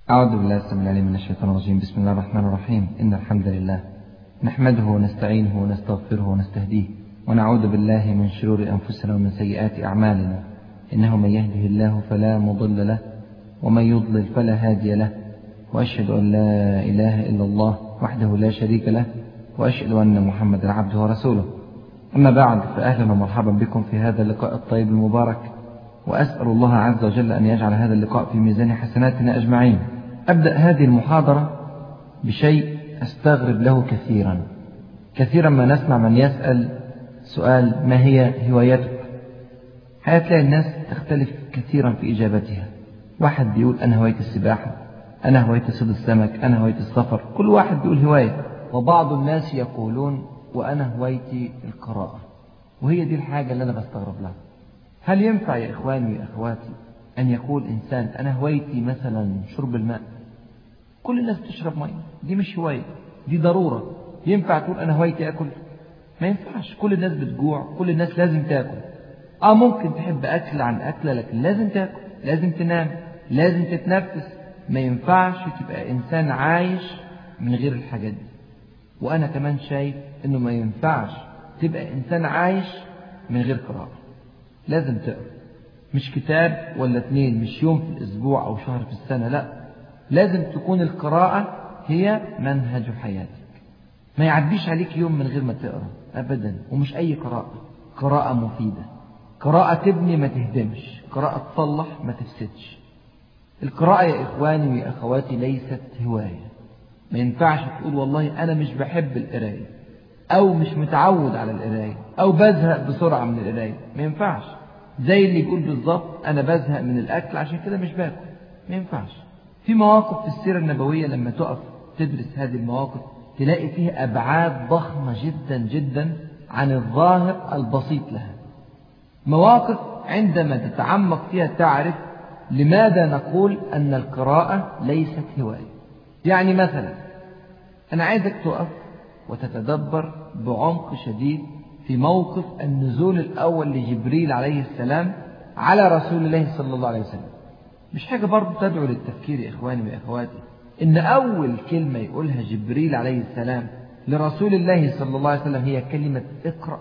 أعوذ بالله السميع العليم من الشيطان الرجيم. بسم الله الرحمن الرحيم. إن الحمد لله نحمده ونستعينه ونستغفره ونستهديه ونعوذ بالله من شرور أنفسنا ومن سيئات أعمالنا. إنه من يهده الله فلا مضل له ومن يضلل فلا هادي له، وأشهد أن لا إله إلا الله وحده لا شريك له، وأشهد أن محمدا عبده ورسوله. أما بعد، فأهلا ومرحبا بكم في هذا اللقاء الطيب المبارك، وأسأل الله عز وجل أن يجعل هذا اللقاء في ميزان حسناتنا أجمعين. أبدأ هذه المحاضرة بشيء أستغرب له كثيرا ما نسمع من يسأل سؤال: ما هي هوايتك؟ هتلاقي الناس تختلف كثيرا في إجابتها. واحد بيقول أنا هواية السباحة، أنا هواية صيد السمك، أنا هواية السفر. كل واحد بيقول هواية. وبعض الناس يقولون وأنا هوايتي القراءة. وهي دي الحاجة اللي أنا بستغرب لها. هل ينفع يا إخواني ويا أخواتي أن يقول إنسان أنا هوايتي مثلا شرب الماء؟ كل الناس بتشرب ماء، دي مش هواية، دي ضرورة. ينفع تقول أنا هوايتي أكل؟ ما ينفعش. كل الناس بتجوع، كل الناس لازم تأكل. ممكن تحب أكل عن أكلة، لكن لازم تأكل، لازم تنام، لازم تتنفس. ما ينفعش تبقى إنسان عايش من غير الحاجات دي. وأنا كمان شايف إنه ما ينفعش تبقى إنسان عايش من غير قراءة. لازم تقرأ، مش كتاب ولا اتنين، مش يوم في الأسبوع أو شهر في السنة، لا، لازم تكون القراءة هي منهج حياتك. ما يعديش عليك يوم من غير ما تقرأ أبدا. ومش أي قراءة، قراءة مفيدة، قراءة تبني ما تهدمش، قراءة تصلح ما تفسدش. القراءة يا إخواني ويا أخواتي ليست هواية. ما ينفعش تقول والله أنا مش بحب القراية، أو مش متعود على القراية، أو بزهق بسرعة من القراية. ما ينفعش. زي اللي يقول بالظبط أنا بزهق من الأكل عشان كده مش باكل. ما ينفعش. في مواقف في السيرة النبوية لما تقف تدرس هذه المواقف تلاقي فيها أبعاد ضخمة جدا جدا عن الظاهر البسيط لها. مواقف عندما تتعمق فيها تعرف لماذا نقول أن القراءة ليست هواية. يعني مثلا أنا عايزك تقف وتتدبر بعمق شديد في موقف النزول الأول لجبريل عليه السلام على رسول الله صلى الله عليه وسلم. مش حاجة برضو تدعو للتفكير يا إخواني وإخواتي إن أول كلمة يقولها جبريل عليه السلام لرسول الله صلى الله عليه وسلم هي كلمة اقرأ؟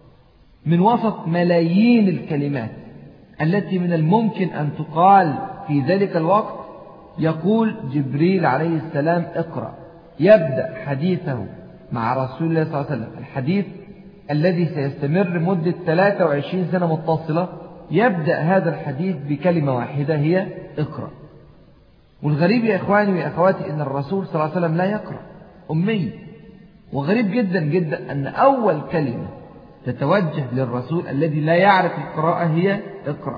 من وسط ملايين الكلمات التي من الممكن أن تقال في ذلك الوقت يقول جبريل عليه السلام اقرأ. يبدأ حديثه مع رسول الله صلى الله عليه وسلم، الحديث الذي سيستمر مدة 23 سنة متصلة، يبدأ هذا الحديث بكلمة واحدة هي اقرأ. والغريب يا إخواني وأخواتي إن الرسول صلى الله عليه وسلم لا يقرأ، أمي. وغريب جدا جدا أن أول كلمة تتوجه للرسول الذي لا يعرف القراءة هي اقرأ.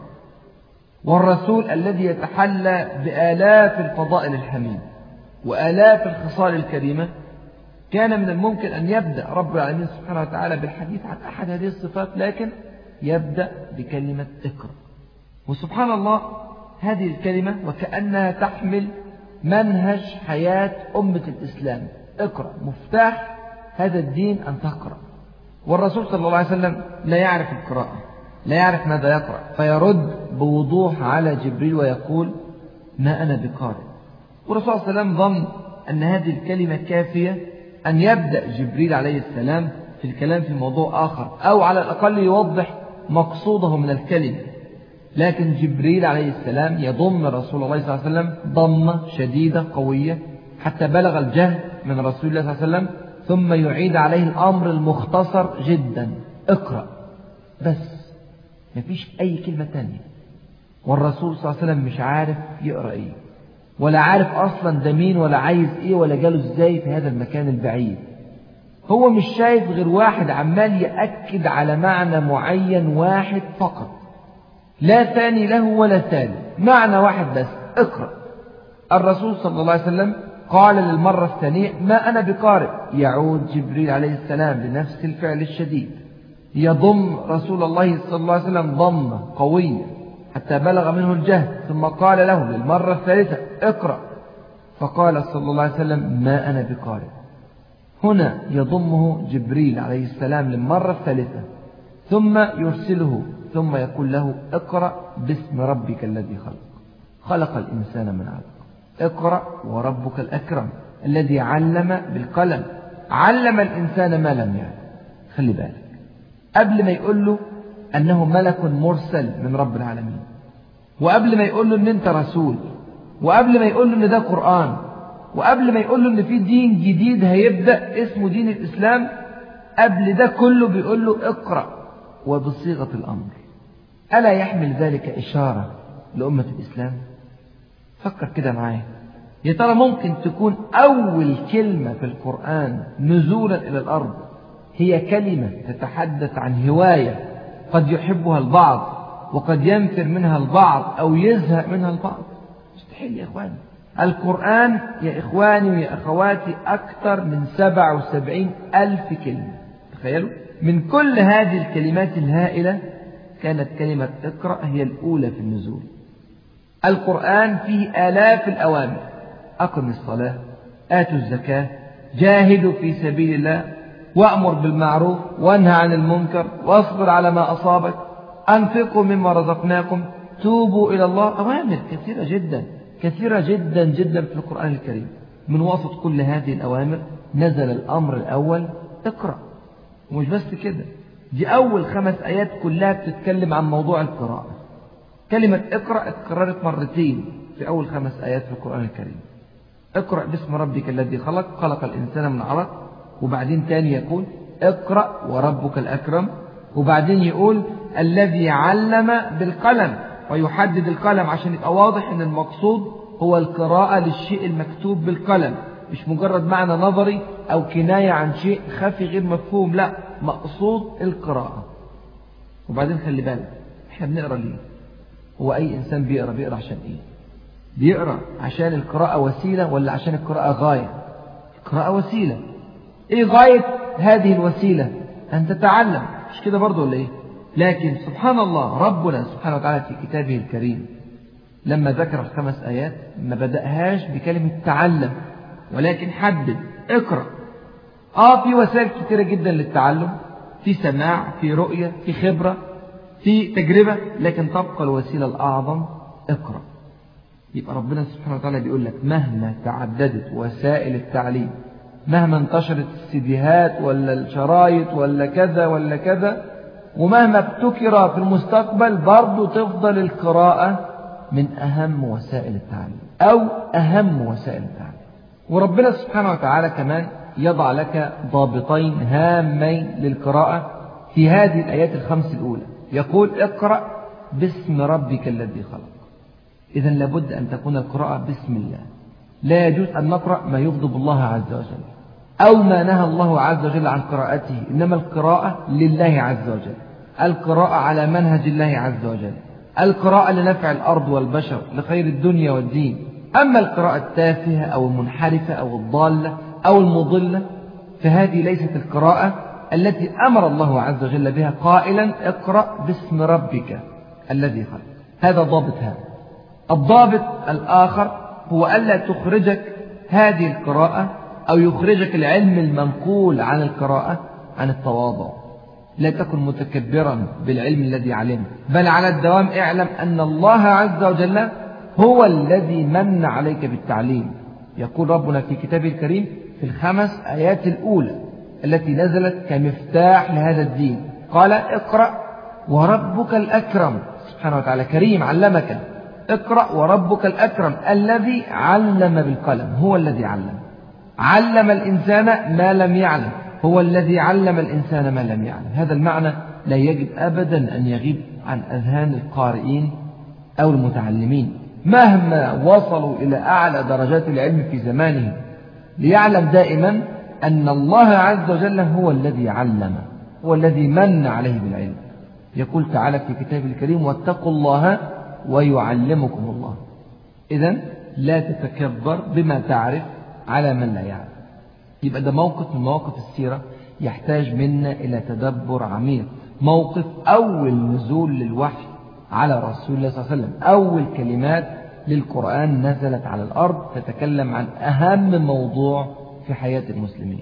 والرسول الذي يتحلى بآلاف الفضائل الحميد وآلاف الخصال الكريمة كان من الممكن أن يبدأ رب العالمين سبحانه وتعالى بالحديث عن أحد هذه الصفات، لكن يبدأ بكلمة اقرأ. وسبحان الله هذه الكلمة وكأنها تحمل منهج حياة أمة الإسلام. اقرأ، مفتاح هذا الدين أن تقرأ. والرسول صلى الله عليه وسلم لا يعرف القراءة، لا يعرف ماذا يقرأ، فيرد بوضوح على جبريل ويقول ما أنا بقارئ. والرسول صلى الله عليه وسلم ظن أن هذه الكلمة كافية أن يبدأ جبريل عليه السلام في الكلام في موضوع آخر، أو على الأقل يوضح مقصوده من الكلمة. لكن جبريل عليه السلام يضم رسول الله صلى الله عليه وسلم ضمة شديدة قوية حتى بلغ الجهد من رسول الله صلى الله عليه وسلم، ثم يعيد عليه الأمر المختصر جدا: اقرأ بس، مفيش أي كلمة تانية. والرسول صلى الله عليه وسلم مش عارف يقرأ إيه، ولا عارف أصلا ده مين، ولا عايز إيه، ولا جاله إزاي في هذا المكان البعيد. هو مش شايف غير واحد عمال يأكد على معنى معين واحد فقط، لا ثاني له ولا ثالث، معنى واحد بس: اقرأ. الرسول صلى الله عليه وسلم قال للمرة الثانية ما أنا بقارئ. يعود جبريل عليه السلام بنفس الفعل الشديد، يضم رسول الله صلى الله عليه وسلم ضمة قوية حتى بلغ منه الجهد، ثم قال له للمرة الثالثة اقرأ، فقال صلى الله عليه وسلم ما أنا بقارئ. هنا يضمه جبريل عليه السلام للمرة الثالثة، ثم يرسله، ثم يقول له اقرأ باسم ربك الذي خلق، خلق الإنسان من علق. اقرأ وربك الأكرم الذي علم بالقلم، علم الإنسان ما لم يعلم. خلي بالك، قبل ما يقول له أنه ملك مرسل من رب العالمين، وقبل ما يقول له أن أنت رسول، وقبل ما يقول له أن ده قرآن، وقبل ما يقول له أن في دين جديد هيبدأ اسمه دين الإسلام، قبل ده كله بيقول له اقرأ وبصيغة الأمر. ألا يحمل ذلك إشارة لأمة الإسلام؟ فكر كده معايا، يا ترى ممكن تكون أول كلمة في القرآن نزولا إلى الأرض هي كلمة تتحدث عن هواية قد يحبها البعض وقد ينفر منها البعض أو يزهق منها البعض؟ مستحيل يا إخواني. القرآن يا إخواني ويا أخواتي أكثر من 77,000 كلمة. تخيلوا، من كل هذه الكلمات الهائلة كانت كلمة اقرأ هي الأولى في النزول. القرآن فيه آلاف الأوامر: أقم الصلاة، آتوا الزكاة، جاهدوا في سبيل الله، وأمر بالمعروف وانهى عن المنكر، واصبر على ما أصابك، أنفقوا مما رزقناكم، توبوا إلى الله. أوامر كثيرة جدا كثيرة جدا جدا في القرآن الكريم. من وسط كل هذه الأوامر نزل الأمر الأول: اقرأ. ومش بس كده، دي أول 5 آيات كلها بتتكلم عن موضوع القراءة. كلمة اقرأ اتكررت مرتين في أول 5 آيات في القرآن الكريم. اقرأ باسم ربك الذي خلق، خلق الإنسان من علق، وبعدين تاني يقول اقرأ وربك الأكرم، وبعدين يقول الذي علم بالقلم، ويحدد القلم عشان يبقى واضح ان المقصود هو القراءة للشيء المكتوب بالقلم، مش مجرد معنى نظري أو كناية عن شيء خفي غير مفهوم، لا، مقصود القراءة. وبعدين خلي بالك، احنا بنقرأ ليه؟ هو أي إنسان بيقرأ عشان إيه؟ بيقرأ عشان القراءة وسيلة ولا عشان القراءة غاية؟ القراءة وسيلة. إيه غاية هذه الوسيلة؟ أن تتعلم، مش كده برضو ولا إيه؟ لكن سبحان الله، ربنا سبحانه وتعالى في كتابه الكريم لما ذكر 5 آيات ما بدأهاش بكلمة تعلم، ولكن حدد اقرأ. في وسائل كثيرة جدا للتعلم، في سماع، في رؤية، في خبرة، في تجربة، لكن تبقى الوسيلة الأعظم اقرأ. يبقى ربنا سبحانه وتعالى بيقول لك مهما تعددت وسائل التعليم، مهما انتشرت السيديهات ولا الشرايط ولا كذا ولا كذا، ومهما ابتكر في المستقبل، برضو تفضل القراءة من أهم وسائل التعليم أو أهم وسائل التعليم. وربنا سبحانه وتعالى كمان يضع لك ضابطين هامين للقراءة في هذه الآيات ال5 الأولى. يقول اقرأ باسم ربك الذي خلق. إذن لابد أن تكون القراءة باسم الله. لا يجوز أن نقرأ ما يغضب الله عز وجل أو ما نهى الله عز وجل عن قراءته، إنما القراءة لله عز وجل، القراءة على منهج الله عز وجل، القراءة لنفع الأرض والبشر لخير الدنيا والدين. أما القراءة التافهة أو المنحرفة أو الضالة أو المضلة فهذه ليست القراءة التي أمر الله عز وجل بها قائلا اقرأ باسم ربك الذي خلق. هذا ضابط هذا. الضابط الآخر هو ألا تخرجك هذه القراءة أو يخرجك العلم المنقول عن القراءة عن التواضع. لا تكن متكبرا بالعلم الذي علمه، بل على الدوام اعلم أن الله عز وجل هو الذي من عليك بالتعليم. يقول ربنا في كتابه الكريم في ال5 آيات الأولى التي نزلت كمفتاح لهذا الدين، قال اقرأ وربك الأكرم. سبحانه وتعالى كريم، علمك. اقرأ وربك الأكرم الذي علم بالقلم، هو الذي علم الإنسان ما لم يعلم، هو الذي علم الإنسان ما لم يعلم. هذا المعنى لا يجب أبدا أن يغيب عن أذهان القارئين أو المتعلمين مهما وصلوا إلى أعلى درجات العلم في زمانهم، ليعلم دائما أن الله عز وجل هو الذي علم، هو الذي من عليه بالعلم. يقول تعالى في كتابه الكريم واتقوا الله ويعلمكم الله. إذن لا تتكبر بما تعرف على من لا يعلم. يبقى ده موقف من مواقف السيرة يحتاج منا إلى تدبر عميق. موقف أول نزول للوحي على رسول الله صلى الله عليه وسلم، أول كلمات للقرآن نزلت على الأرض تتكلم عن أهم موضوع في حياة المسلمين.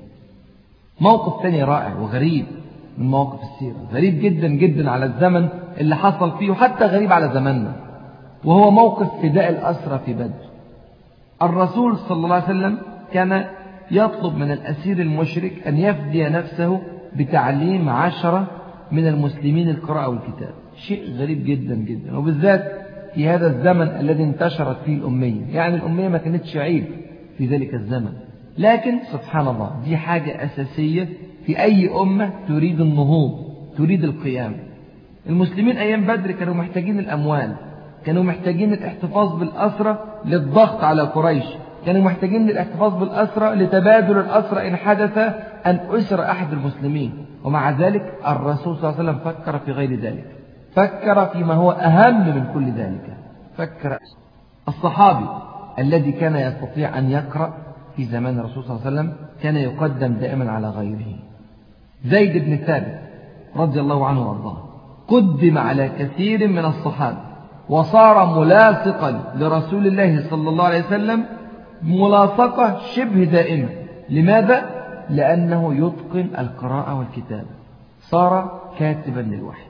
موقف ثاني رائع وغريب من مواقف السيرة، غريب جدا جدا على الزمن اللي حصل فيه وحتى غريب على زماننا، وهو موقف فداء الأسرى في بدر. الرسول صلى الله عليه وسلم كان يطلب من الأسير المشرك أن يفدي نفسه بتعليم 10 من المسلمين القراءة والكتاب. شيء غريب جدا جدا، وبالذات في هذا الزمن الذي انتشرت فيه الأمية. يعني الأمية ما كانتش عيب في ذلك الزمن، لكن سبحان الله دي حاجة أساسية في أي أمة تريد النهوض، تريد القيام. المسلمين أيام بدر كانوا محتاجين الأموال، كانوا محتاجين الاحتفاظ بالأسرى للضغط على قريش، كانوا محتاجين الاحتفاظ بالأسرى لتبادل الأسرى إن حدث أن أسر أحد المسلمين. ومع ذلك الرسول صلى الله عليه وسلم فكر في غير ذلك، فكر فيما هو أهم من كل ذلك. فكر الصحابي الذي كان يستطيع أن يقرأ في زمان الرسول صلى الله عليه وسلم كان يقدم دائما على غيره. زيد بن ثابت رضي الله عنه وارضاه قدم على كثير من الصحابة، وصار ملاصقا لرسول الله صلى الله عليه وسلم ملاصقة شبه دائمة. لماذا؟ لأنه يتقن القراءة والكتابة. صار كاتبا للوحي،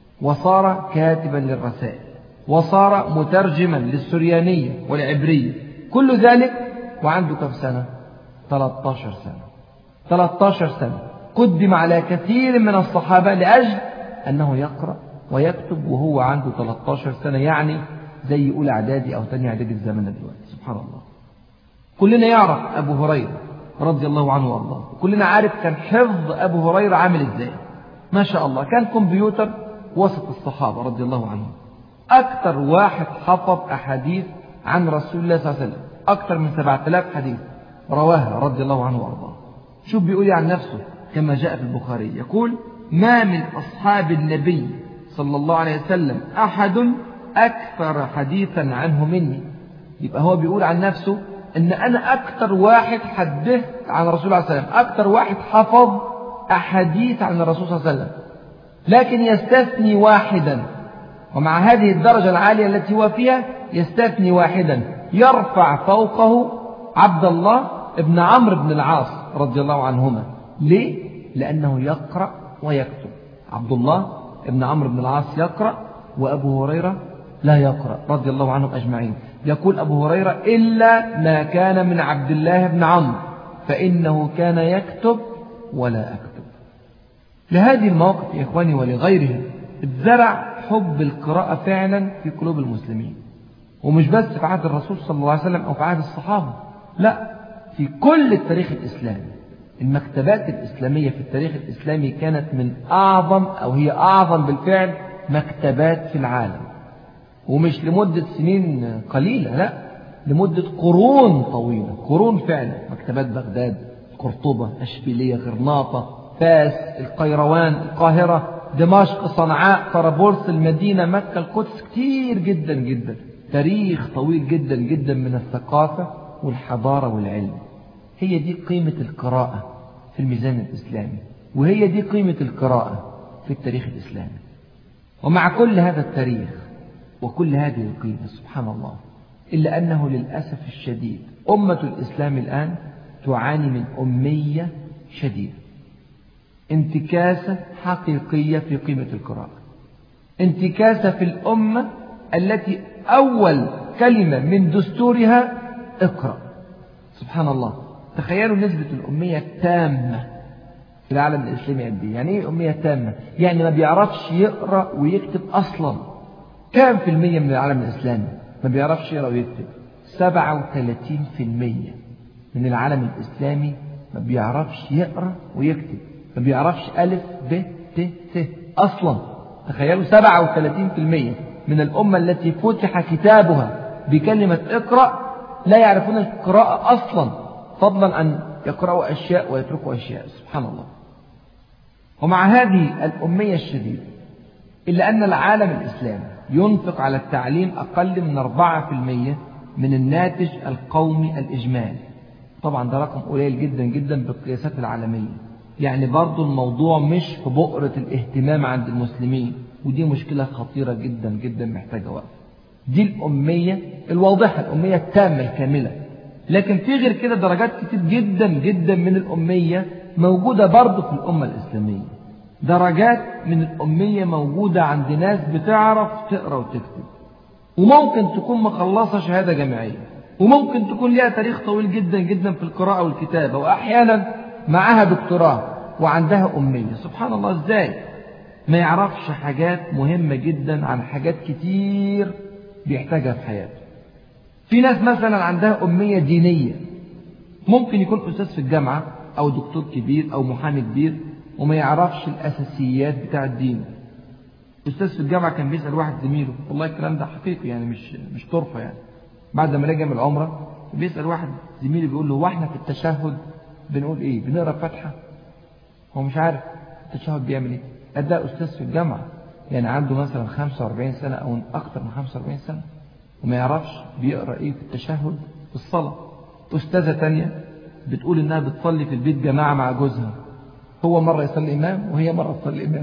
وصار كاتبا للرسائل، وصار مترجما للسريانية والعبرية. كل ذلك وعنده كم سنة؟ 13 سنة. 13 سنة قدم على كثير من الصحابة لأجل أنه يقرأ ويكتب وهو عنده 13 سنة، يعني زي أولى إعدادي أو ثانية إعدادي في زماننا دلوقتي. سبحان الله. كلنا يعرف أبو هريرة رضي الله عنه وارضاه، كلنا عارف كان حفظ أبو هريرة عامل إزاي. ما شاء الله، كان كمبيوتر وسط الصحابة رضي الله عنهم. أكثر واحد حفظ أحاديث عن رسول الله صلى الله عليه وسلم، أكثر من 7000 حديث رواها رضي الله عنه وارضاه. شوف بيقول عن نفسه كما جاء في البخاري، يقول: ما من أصحاب النبي صلى الله عليه وسلم أحد أكثر حديثا عنه مني. يبقى هو بيقول عن نفسه أن أنا أكثر واحد حدث عن الرسول صلى الله عليه وسلم، أكثر واحد حفظ أحاديث عن الرسول صلى الله عليه وسلم، لكن يستثني واحدا. ومع هذه الدرجة العالية التي هو فيها يستثني واحدا يرفع فوقه عبد الله ابن عمرو بن العاص رضي الله عنهما. ليه؟ لأنه يقرأ ويكتب. عبد الله ابن عمرو بن العاص يقرأ، وأبو هريرة لا يقرأ رضي الله عنهم أجمعين. يقول أبو هريرة: إلا ما كان من عبد الله بن عمرو فإنه كان يكتب ولا أكتب. لهذه المواقف يا إخواني ولغيرها اتزرع حب القراءة فعلا في قلوب المسلمين، ومش بس في عهد الرسول صلى الله عليه وسلم أو في عهد الصحابة، لا، في كل التاريخ الإسلامي. المكتبات الإسلامية في التاريخ الإسلامي كانت من أعظم، أو هي أعظم بالفعل، مكتبات في العالم. ومش لمدة سنين قليلة، لا، لمدة قرون طويلة، قرون فعلا. مكتبات بغداد، قرطبة، أشبيلية، غرناطة، فاس، القيروان، القاهرة، دمشق، صنعاء، طرابلس، المدينة، مكة، القدس، كتير جدا جدا. تاريخ طويل جدا جدا من الثقافة والحضارة والعلم. هي دي قيمة القراءة في الميزان الإسلامي، وهي دي قيمة القراءة في التاريخ الإسلامي. ومع كل هذا التاريخ وكل هذه القيمة سبحان الله، إلا أنه للأسف الشديد أمة الإسلام الآن تعاني من أمية شديدة، انتكاسة حقيقية في قيمة القراءة، انتكاسة في الأمة التي أول كلمة من دستورها اقرأ. سبحان الله. تخيلوا نسبة الأمية التامة في العالم الإسلامي قد إيه؟ يعني إيه أمية تامة؟ يعني ما بيعرفش يقرأ ويكتب أصلا. كام في المية من العالم الإسلامي ما بيعرفش يقرأ ويكتب؟ 37% من العالم الإسلامي ما بيعرفش يقرأ ويكتب، ما بيعرفش ألف ب ت ث أصلا. تخيلوا 37% من الأمة التي فتح كتابها بكلمة اقرأ لا يعرفون القراءة أصلا، فضلا أن يقرأوا أشياء ويتركوا أشياء. سبحان الله. ومع هذه الأمية الشديدة، إلا أن العالم الإسلامي ينفق على التعليم أقل من 4% من الناتج القومي الإجمالي. طبعا ده رقم قليل جدا جدا بالقياسات العالمية. يعني برضو الموضوع مش في بؤرة الاهتمام عند المسلمين، ودي مشكلة خطيرة جدا جدا محتاجة وقف. دي الأمية الواضحة، الأمية التامة الكاملة. لكن في غير كده درجات كتير جدا جدا من الأمية موجودة برضو في الأمة الإسلامية. درجات من الأمية موجودة عند ناس بتعرف تقرأ وتكتب، وممكن تكون مخلصة شهادة جامعية، وممكن تكون لها تاريخ طويل جدا جدا في القراءة والكتابة، وأحيانا معها دكتوراه وعندها أمية. سبحان الله، إزاي ما يعرفش حاجات مهمة جدا عن حاجات كتير بيحتاجها في حياته. في ناس مثلا عندها أمية دينية، ممكن يكون أستاذ في الجامعة أو دكتور كبير أو محامي كبير وما يعرفش الأساسيات بتاع الدين. أستاذ في الجامعة كان بيسأل واحد زميله، والله الكلام ده حقيقي يعني مش طرفة يعني، بعد ما رجع من العمرة بيسأل واحد زميله بيقول له: واحنا في التشهد بنقول ايه؟ بنقرا فاتحة؟ هو مش عارف التشهد بيعمل ايه. ده أستاذ في الجامعة يعني عنده مثلا 45 سنة أو أكثر من 45 سنة وما يعرفش بيقرا ايه في التشهد في الصلاة. أستاذة تانية بتقول إنها بتصلي في البيت جماعة مع جوزها، هو مرة يصلي إمام وهي مرة تصلي إمام.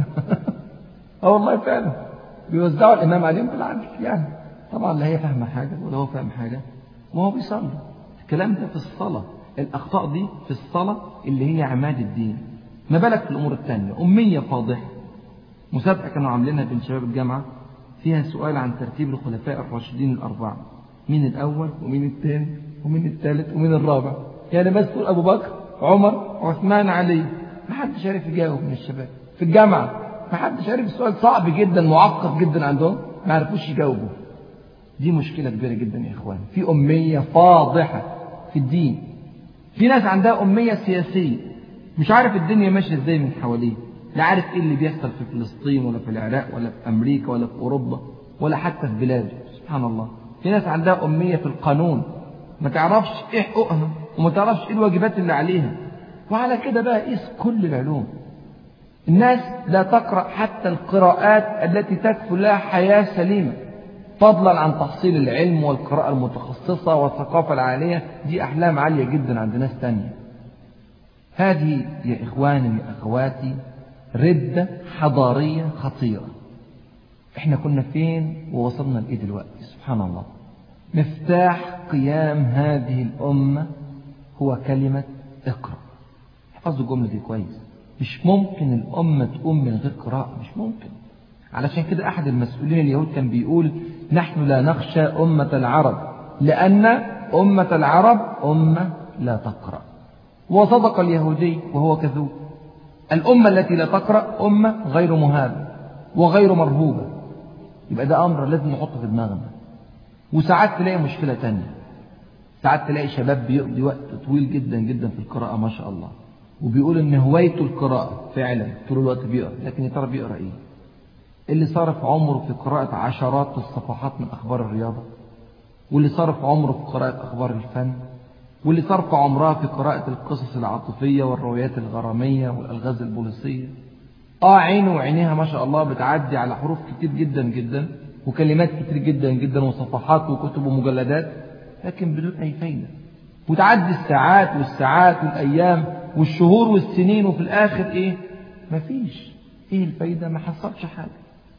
والله فعلا بيوزعوا الإمام عليهم بالعدل يعني. طبعا لا هي فاهمة حاجة ولا هو فاهم حاجة وهو بيصلي. الكلام ده في الصلاة، الأخطاء دي في الصلاة اللي هي عماد الدين، ما بالك في الأمور التانية. أمية فاضحة. مسابقة كانوا عاملينها بين شباب الجامعة فيها سؤال عن ترتيب الخلفاء الراشدين الأربعة، مين الأول ومين الثاني ومين الثالث ومين الرابع، يعني بس تقول أبو بكر عمر عثمان علي. ما حدش عارف يجاوب من الشباب في الجامعة، ما حدش عارف. السؤال صعب جدا معقد جدا عندهم، ما عرفوش يجاوبوا. دي مشكلة كبيرة جدا يا إخوان. في أمية فاضحة في الدين. في ناس عندها أمية سياسية، مش عارف الدنيا ماشية إزاي من حواليه، لا عارف إيه اللي بيحصل في فلسطين ولا في العراق ولا في أمريكا ولا في أوروبا ولا حتى في بلاده. سبحان الله. في ناس عندها أمية في القانون، ما تعرفش إيه حقوقها وما تعرفش إيه الواجبات اللي عليها. وعلى كده بقى قيس كل العلوم. الناس لا تقرأ حتى القراءات التي تكفل لها حياة سليمة، فضلا عن تحصيل العلم والقراءة المتخصصة والثقافة العالية. دي أحلام عالية جدا عند ناس تانية. هذه يا إخواني يا أخواتي ردة حضارية خطيرة. إحنا كنا فين ووصلنا لإيه دلوقتي؟ سبحان الله. مفتاح قيام هذه الأمة هو كلمة اقرأ. احفظوا الجملة دي كويس. مش ممكن الأمة تقوم من غير قراءة، مش ممكن. علشان كده أحد المسؤولين اليهود كان بيقول: نحن لا نخشى أمة العرب لأن أمة العرب أمة لا تقرأ. وصدق اليهودي وهو كذوب. الأمة التي لا تقرأ أمة غير مهابة وغير مرهوبة. يبقى ده أمر لازم نحطه في دماغنا. وساعات تلاقي مشكلة تانية، ساعات تلاقي شباب بيقضي وقت طويل جدا جدا في القراءة ما شاء الله، وبيقول إن هوايته القراءة فعلا طول الوقت بيقرأ، لكن يا ترى بيقرأ إيه؟ اللي صرف عمره في قراءة عشرات الصفحات من أخبار الرياضة، واللي صرف عمره في قراءة أخبار الفن، واللي صرف عمرها في قراءة القصص العاطفية والروايات الغرامية والألغاز البوليسية. عينه وعينيها ما شاء الله بتعدي على حروف كتير جدا جدا وكلمات كتير جدا جدا وصفحات وكتب ومجلدات، لكن بدون أي فايدة. وتعدي الساعات والساعات والأيام والشهور والسنين، وفي الآخر إيه؟ مفيش. إيه الفايدة؟ ما حصلش حاجة.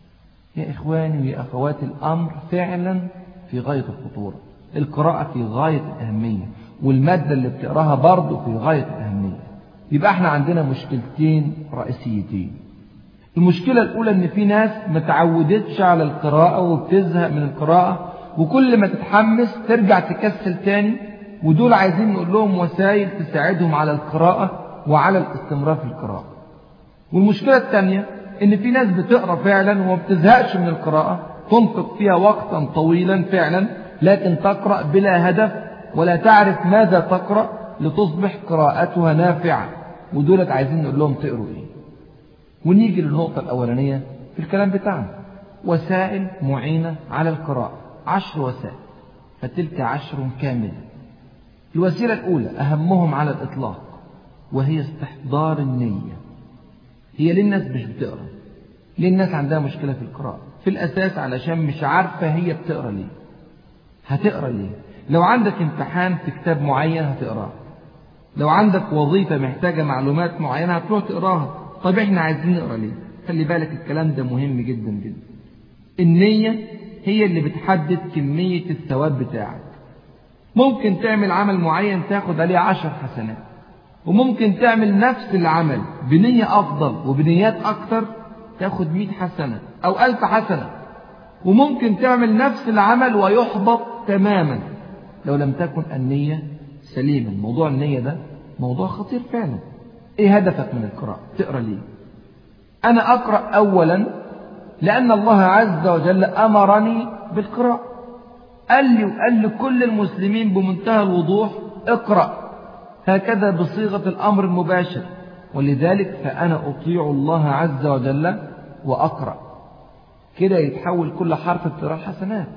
يا إخواني ويا أخواتي الأمر فعلا في غاية الخطورة. القراءة في غاية الأهمية، والمادة اللي بتقراها برضه في غاية الأهمية. يبقى احنا عندنا مشكلتين رئيسيتين. المشكلة الأولى إن في ناس ما تعودتش على القراءة وبتزهق من القراءة، وكل ما تتحمس ترجع تكسل تاني، ودول عايزين نقول لهم وسائل تساعدهم على القراءة وعلى الاستمرار في القراءة. والمشكلة الثانية إن في ناس بتقرأ فعلا وما بتزهقش من القراءة، تنفق فيها وقتا طويلا فعلا، لكن تقرأ بلا هدف ولا تعرف ماذا تقرأ لتصبح قراءتها نافعة. ودولت عايزين نقول لهم تقروا إيه. ونيجي للنقطة الأولانية في الكلام بتاعنا: وسائل معينة على القراءة. 10 وسائل، فتلك 10 كاملة. الوسيلة الأولى أهمهم على الإطلاق وهي استحضار النية. هي للناس مش بتقرأ، للناس عندها مشكلة في القراءة في الأساس علشان مش عارفة هي بتقرأ ليه. هتقرأ ليه؟ لو عندك امتحان في كتاب معين هتقراه، لو عندك وظيفة محتاجة معلومات معينة هتروح تقراها. طب احنا عايزين نقرأ ليه؟ خلي بالك الكلام ده مهم جدا جدا. النية هي اللي بتحدد كمية الثواب بتاعك. ممكن تعمل عمل معين تاخد عليه 10 حسنات، وممكن تعمل نفس العمل بنية أفضل وبنيات أكتر تاخد 100 حسنة أو 1000 حسنة. وممكن تعمل نفس العمل ويحبط تماما، لو لم تكن النية سليمة. موضوع النية ده موضوع خطير فعلا. ايه هدفك من القراءة؟ تقرأ ليه؟ أنا أقرأ أولا لأن الله عز وجل أمرني بالقراءة، قال لي وقال لكل المسلمين بمنتهى الوضوح اقرأ، هكذا بصيغة الأمر المباشر. ولذلك فأنا أطيع الله عز وجل وأقرأ، كده يتحول كل حرف بقراءة حسنات.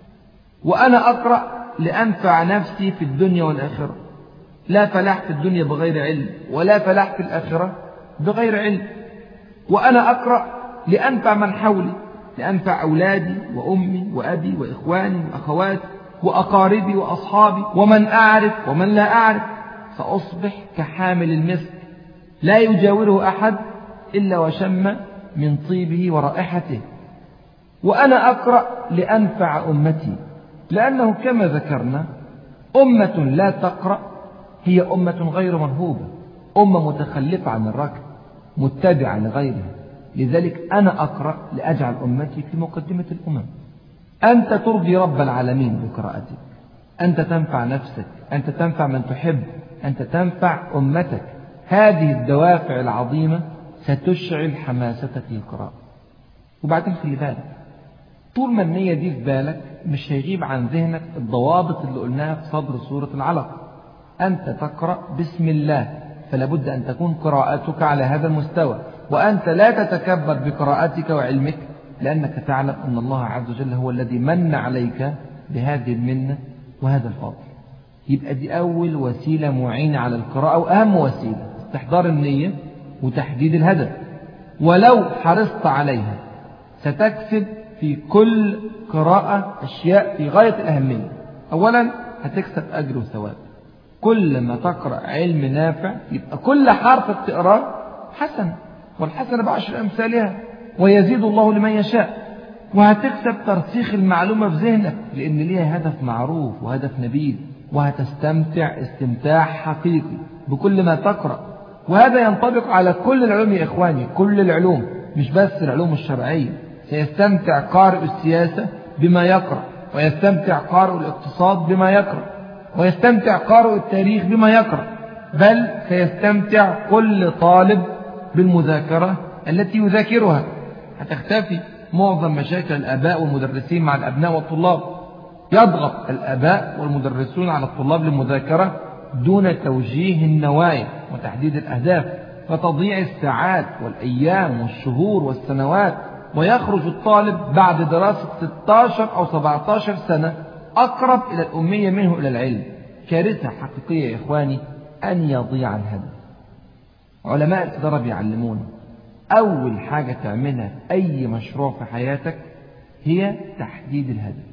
وأنا أقرأ لأنفع نفسي في الدنيا والآخرة، لا فلاح في الدنيا بغير علم ولا فلاح في الآخرة بغير علم. وأنا أقرأ لأنفع من حولي، لأنفع أولادي وأمي وأبي وإخواني وأخواتي وأقاربي وأصحابي ومن أعرف ومن لا أعرف، فأصبح كحامل المسك لا يجاوره أحد إلا وشم من طيبه ورائحته. وأنا أقرأ لأنفع أمتي، لأنه كما ذكرنا أمة لا تقرأ هي أمة غير مرهوبة، أمة متخلفة عن الركب متبعة لغيرها. لذلك أنا أقرأ لأجعل أمتي في مقدمة الأمم. أنت ترضي رب العالمين بقراءتك، أنت تنفع نفسك، أنت تنفع من تحب، أنت تنفع أمتك. هذه الدوافع العظيمة ستشعل حماستك للقراءة. وبعدين خلي بالك، طول ما النية دي في بالك مش هيغيب عن ذهنك الضوابط اللي قلناها في صدر سورة العلق. أنت تقرأ بسم الله، فلا بد أن تكون قراءتك على هذا المستوى، وأنت لا تتكبر بقراءتك وعلمك، لأنك تعلم أن الله عز وجل هو الذي من عليك بهذه المنة وهذا الفضل. يبقى دي أول وسيلة معينة على القراءة وأهم وسيلة، استحضار النية وتحديد الهدف. ولو حرصت عليها ستكسب في كل قراءة أشياء في غاية الأهمية. أولا هتكسب أجر وثواب، كل ما تقرأ علم نافع يبقى كل حرف بتقراه حسن، والحسنة بعشر أمثالها، ويزيد الله لمن يشاء. وهتكسب ترسيخ المعلومة في ذهنك لأن ليها هدف معروف وهدف نبيل، وهتستمتع استمتاع حقيقي بكل ما تقرأ. وهذا ينطبق على كل العلوم يا إخواني، كل العلوم مش بس العلوم الشرعية. سيستمتع قارئ السياسة بما يقرأ، ويستمتع قارئ الاقتصاد بما يقرأ، ويستمتع قارئ التاريخ بما يقرأ، بل سيستمتع كل طالب بالمذاكرة التي يذاكرها. هتختفي معظم مشاكل الآباء والمدرسين مع الأبناء والطلاب. يضغط الآباء والمدرسون على الطلاب للمذاكرة دون توجيه النوايا وتحديد الأهداف، فتضيع الساعات والأيام والشهور والسنوات، ويخرج الطالب بعد دراسة 16 أو 17 سنة أقرب إلى الأمية منه إلى العلم. كارثة حقيقية يا إخواني أن يضيع الهدف. علماء الإدارة بيعلمونا أول حاجة تعملها في أي مشروع في حياتك هي تحديد الهدف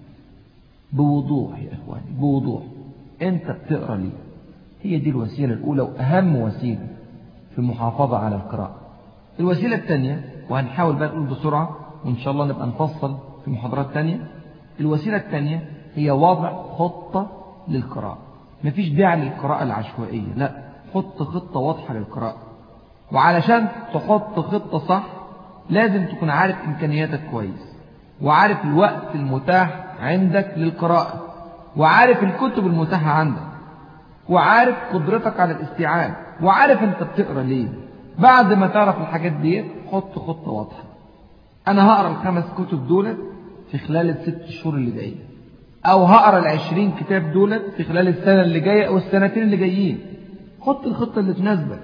بوضوح يا إخواني، بوضوح. أنت بتقرأ ليه؟ هي دي الوسيلة الأولى وأهم وسيلة في المحافظة على القراءة. الوسيلة الثانية، وهنحاول بقى نقول بسرعة وإن شاء الله نبقى نفصل في محاضرات تانية. الوسيلة الثانية هي وضع خطة للقراءة. مفيش داعي للقراءة العشوائية، لا، حط خطة واضحة للقراءة. وعلشان تحط خطة صح لازم تكون عارف إمكانياتك كويس، وعارف الوقت المتاح عندك للقراءة، وعارف الكتب المتاحة عندك، وعارف قدرتك على الاستيعاب، وعارف انت بتقرأ ليه. بعد ما تعرف الحاجات دي حط خطة واضحة. أنا هقرأ ال5 كتب دولت في خلال ال6 شهور اللي جاية، أو هقرأ ال20 كتاب دولت في خلال السنة اللي جاية أو السنتين اللي جايين. حط الخطة اللي تناسبك.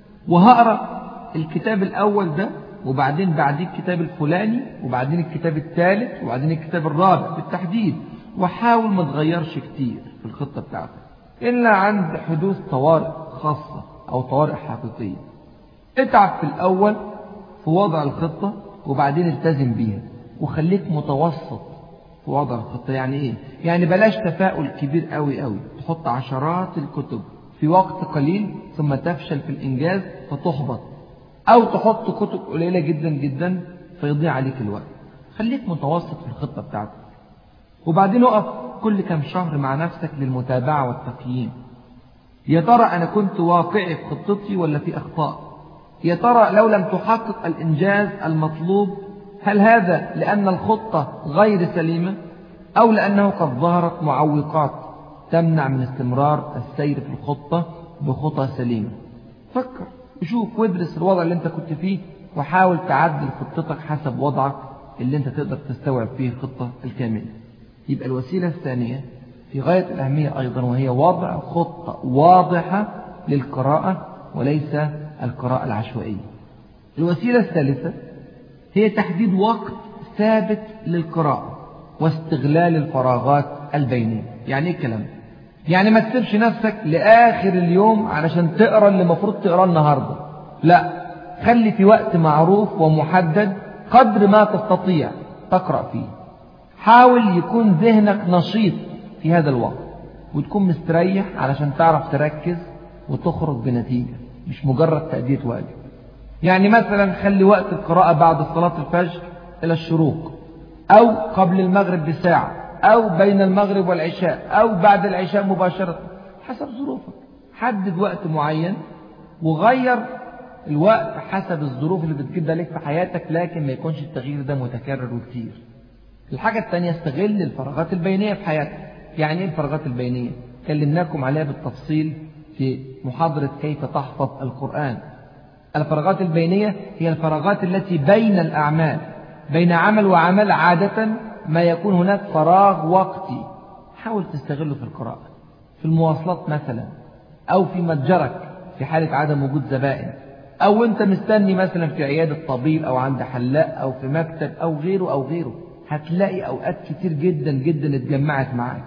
وهقرأ الكتاب الأول ده، وبعدين بعدين الكتاب الفلاني، وبعدين الكتاب الثالث، وبعدين الكتاب الرابع بالتحديد. وحاول ما تغيرش كتير في الخطة بتاعتك إلا عند حدوث طوارئ خاصة أو طوارئ حقيقية. اتعب في الأول في وضع الخطة وبعدين التزم بيها، وخليك متوسط في وضع الخطة. يعني إيه؟ يعني بلاش تفاؤل كبير قوي قوي، تحط عشرات الكتب في وقت قليل ثم تفشل في الإنجاز فتحبط، أو تحط كتب قليلة جدا جدا فيضيع عليك الوقت. خليك متوسط في الخطة بتاعتك. وبعدين اقف كل كم شهر مع نفسك للمتابعة والتقييم. يا ترى أنا كنت واقعي في خطتي ولا في أخطاء؟ يا ترى لو لم تحقق الإنجاز المطلوب هل هذا لأن الخطة غير سليمة أو لأنه قد ظهرت معوقات؟ تمنع من استمرار السير في الخطة بخطى سليمة. فكر وشوف وادرس الوضع اللي انت كنت فيه، وحاول تعدل خطتك حسب وضعك اللي انت تقدر تستوعب فيه الخطة الكاملة. يبقى الوسيلة الثانية في غاية الأهمية أيضا، وهي وضع خطة واضحة للقراءة وليس القراءة العشوائية. الوسيلة الثالثة هي تحديد وقت ثابت للقراءة واستغلال الفراغات البينية. يعني ايه الكلام؟ يعني ما تسيبش نفسك لآخر اليوم علشان تقرأ اللي المفروض تقرأه النهاردة، لا، خلي في وقت معروف ومحدد قدر ما تستطيع تقرأ فيه. حاول يكون ذهنك نشيط في هذا الوقت وتكون مستريح علشان تعرف تركز وتخرج بنتيجة، مش مجرد تأدية واجب. يعني مثلا خلي وقت القراءة بعد صلاة الفجر إلى الشروق، أو قبل المغرب بساعة، أو بين المغرب والعشاء، أو بعد العشاء مباشرة، حسب ظروفك. حدد وقت معين وغير الوقت حسب الظروف اللي بتجد عليك في حياتك، لكن ما يكونش التغيير ده متكرر وكتير. الحاجة الثانية، استغل الفراغات البينية في حياتك. يعني ايه الفراغات البينية؟ كلمناكم عليها بالتفصيل في محاضرة كيف تحفظ القرآن. الفراغات البينية هي الفراغات التي بين الأعمال، بين عمل وعمل عادة ما يكون هناك فراغ وقتي، حاول تستغله في القراءة، في المواصلات مثلا، أو في متجرك في حالة عدم وجود زبائن، أو أنت مستني مثلا في عيادة طبيب أو عند حلاق أو في مكتب أو غيره أو غيره. هتلاقي أوقات كتير جدا جدا اتجمعت معاك.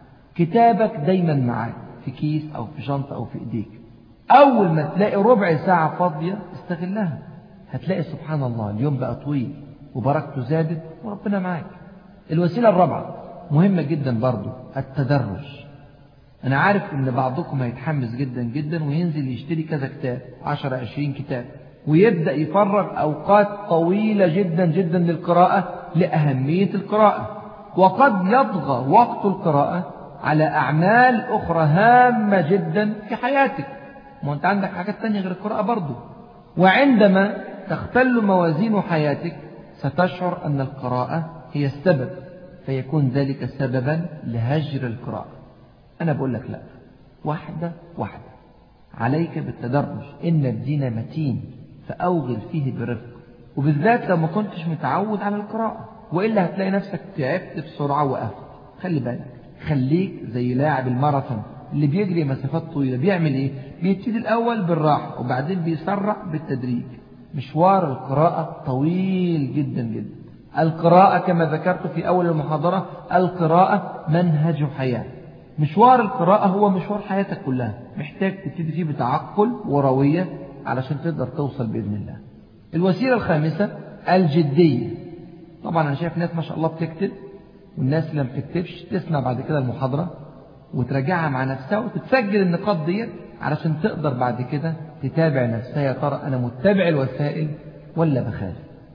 كتابك دايما معاك في كيس أو في شنطة أو في إيديك. أول ما تلاقي ربع ساعة فاضية استغلها، هتلاقي سبحان الله اليوم بقى طويل وبركته زادت وربنا معاك. الوسيلة الرابعة مهمة جدا برضو، التدرج. أنا عارف إن بعضكم هيتحمس جدا جدا وينزل يشتري كذا كتاب، 10-20 كتاب، ويبدأ يفرغ أوقات طويلة جدا جدا للقراءة لأهمية القراءة، وقد يطغى وقت القراءة على أعمال أخرى هامة جدا في حياتك. ما أنت عندك حاجات تانية غير القراءة برضو. وعندما تختل موازين حياتك ستشعر أن القراءة هي السبب، فيكون ذلك سببا لهجر القراءة. أنا بقول لك لا، واحدة واحدة، عليك بالتدرج. إن الدين متين فأوغل فيه برفق، وبالذات لو ما كنتش متعود على القراءة، وإلا هتلاقي نفسك تعبت بسرعة وقفت. خلي بالك، خليك زي لاعب الماراثون اللي بيجري مسافات طويلة. بيعمل إيه؟ بيبتدي الأول بالراحة وبعدين بيسرع بالتدريج. مشوار القراءة طويل جدا جدا. القراءة كما ذكرت في أول المحاضرة، القراءة منهج حياة. مشوار القراءة هو مشوار حياتك كلها، محتاج تبتدي فيه بتعقل وروية علشان تقدر توصل بإذن الله. الوسيلة الخامسة الجدية. طبعا أنا شايف ناس ما شاء الله بتكتب، والناس اللي ما بتكتبش تسمع بعد كده المحاضرة وتراجعها مع نفسها وتتسجل النقاط دي علشان تقدر بعد كده تتابع نفسها، يا ترى أنا متبع الوسائل ولا بخالف.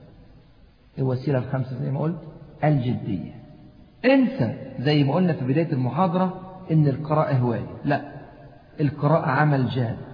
الوسيلة الخامسة زي ما قلت الجدية. انسى زي ما قلنا في بداية المحاضرة إن القراءة هواية، لا، القراءة عمل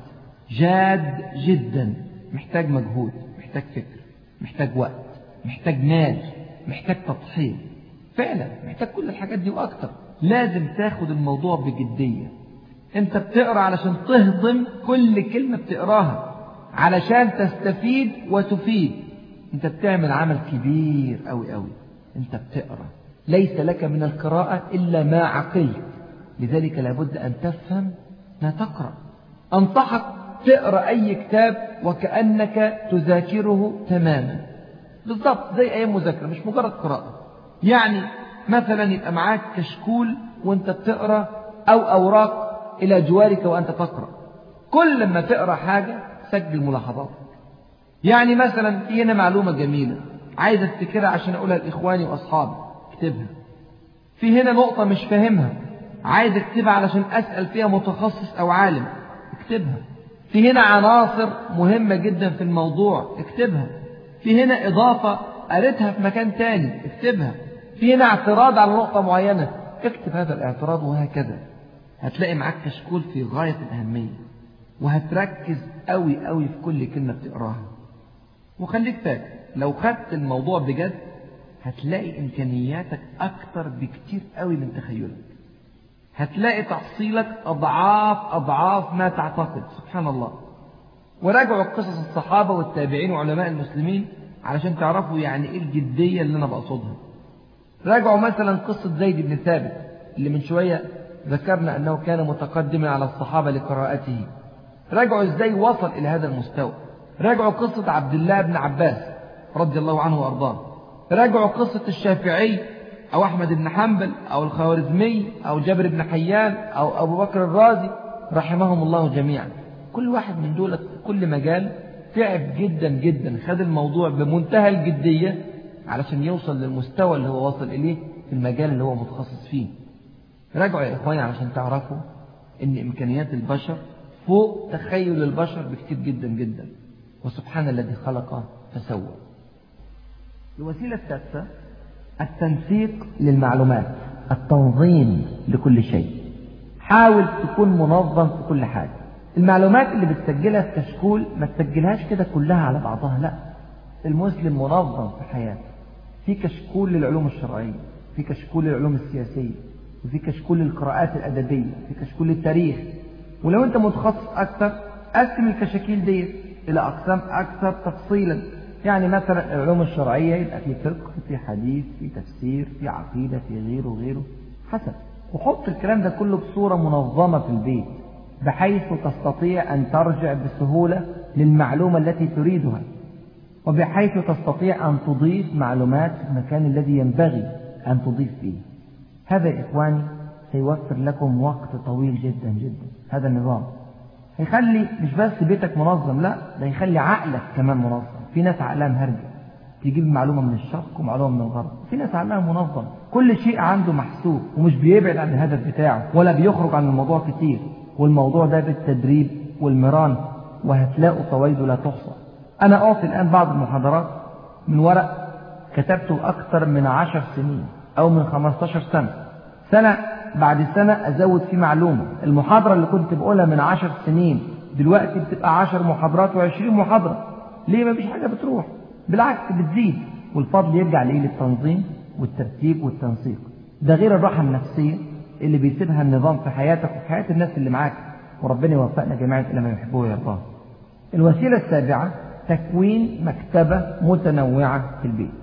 جاد جدا، محتاج مجهود، محتاج فكر، محتاج وقت، محتاج مال، محتاج تضحية، فعلا محتاج كل الحاجات دي وأكتر. لازم تاخد الموضوع بجدية. انت بتقرأ علشان تهضم كل كلمة بتقراها، علشان تستفيد وتفيد. انت بتعمل عمل كبير أوي أوي. انت بتقرأ، ليس لك من القراءة إلا ما عقلت، لذلك لابد أن تفهم ما تقرأ. أنصحك تقرأ أي كتاب وكأنك تذاكره تماما، بالضبط زي أي مذاكرة، مش مجرد قراءة. يعني مثلا يبقى معاك كشكول وانت بتقرأ، أو أوراق إلى جوارك وأنت تقرأ. كل ما تقرأ حاجة سجل ملاحظاتك. يعني مثلا في هنا معلومة جميلة عايز افتكرها عشان أقولها لإخواني وأصحابي، اكتبها. في هنا نقطة مش فاهمها عايز اكتبها علشان أسأل فيها متخصص أو عالم، اكتبها. في هنا عناصر مهمة جدا في الموضوع، اكتبها. في هنا إضافة قريتها في مكان تاني، اكتبها. في هنا اعتراض على نقطة معينة، اكتب هذا الاعتراض، وهكذا. هتلاقي معاك كشكول في غاية الأهمية، وهتركز قوي قوي في كل كلمة بتقراها. وخليك فاكر، لو خدت الموضوع بجد هتلاقي إمكانياتك أكتر بكتير قوي من تخيلك. هتلاقي تحصيلك أضعاف ما تعتقد. سبحان الله. وراجعوا قصص الصحابة والتابعين وعلماء المسلمين علشان تعرفوا يعني إيه الجدية اللي أنا بقصدها. راجعوا مثلا قصة زيد بن ثابت اللي من شوية ذكرنا أنه كان متقدما على الصحابة لقراءته. راجعوا إزاي وصل إلى هذا المستوى. راجعوا قصة عبد الله بن عباس رضي الله عنه وأرضاه. راجعوا قصة الشافعي أو أحمد بن حنبل أو الخوارزمي أو جابر بن حيان أو أبو بكر الرازي رحمهم الله جميعا. كل واحد من دول كل مجال تعب جدا جدا، خد الموضوع بمنتهى الجدية علشان يوصل للمستوى اللي هو وصل إليه في المجال اللي هو متخصص فيه. راجعوا يا إخواني علشان تعرفوا إن إمكانيات البشر فوق تخيل البشر بكتير جدا جدا. وسبحان الذي خلق فسوى. الوسيلة السادسة التنسيق للمعلومات، التنظيم لكل شيء. حاول تكون منظم في كل حاجة. المعلومات اللي بتسجلها في كشكول ما تسجلهاش كده كلها على بعضها، لا. المسلم منظم في حياته. في كشكول للعلوم الشرعية، في كشكول للعلوم السياسية، وفي كشكول للقراءات الأدبية، في كشكول للتاريخ. ولو أنت متخصص أكثر قسم الكشاكيل دي إلى أقسام أكثر تفصيلا. يعني مثلا العلوم الشرعية يبقى في فقه، في حديث، في تفسير، في عقيدة، في غيره حسب. وحط الكلام ده كله بصورة منظمة في البيت بحيث تستطيع أن ترجع بسهولة للمعلومة التي تريدها، وبحيث تستطيع أن تضيف معلومات في المكان الذي ينبغي أن تضيف فيه. هذا يا إخواني سيوفر لكم وقت طويل جدا جدا. هذا النظام هيخلي مش بس بيتك منظم، لا، ده يخلي عقلك كمان منظم. في ناس عقلها مهرجة تجيب معلومة من الشرق ومعلومة من الغرب. في ناس عقلها منظم، كل شيء عنده محسوب ومش بيبعد عن الهدف بتاعه ولا بيخرج عن الموضوع كتير. والموضوع ده بالتدريب والمران، وهتلاقوا فوائده لا تحصى. أنا أعطي الآن بعض المحاضرات من ورق كتبته أكثر من 10 سنين أو من 15 سنة بعد سنة أزود فيه معلومة. المحاضرة اللي كنت بقولها من 10 سنين دلوقتي بتبقى 10 محاضرات و20 محاضرة. ليه؟ ما فيش حاجة بتروح، بالعكس بتزيد. والفضل يرجع ليه؟ للتنظيم والترتيب والتنسيق. ده غير الراحة النفسية اللي بيسيبها النظام في حياتك وفي حياة الناس اللي معاك. وربنا يوفقنا جميعا إلى ما يحبه ويرضاه. الوسيلة السابعة تكوين مكتبة متنوعة في البيت.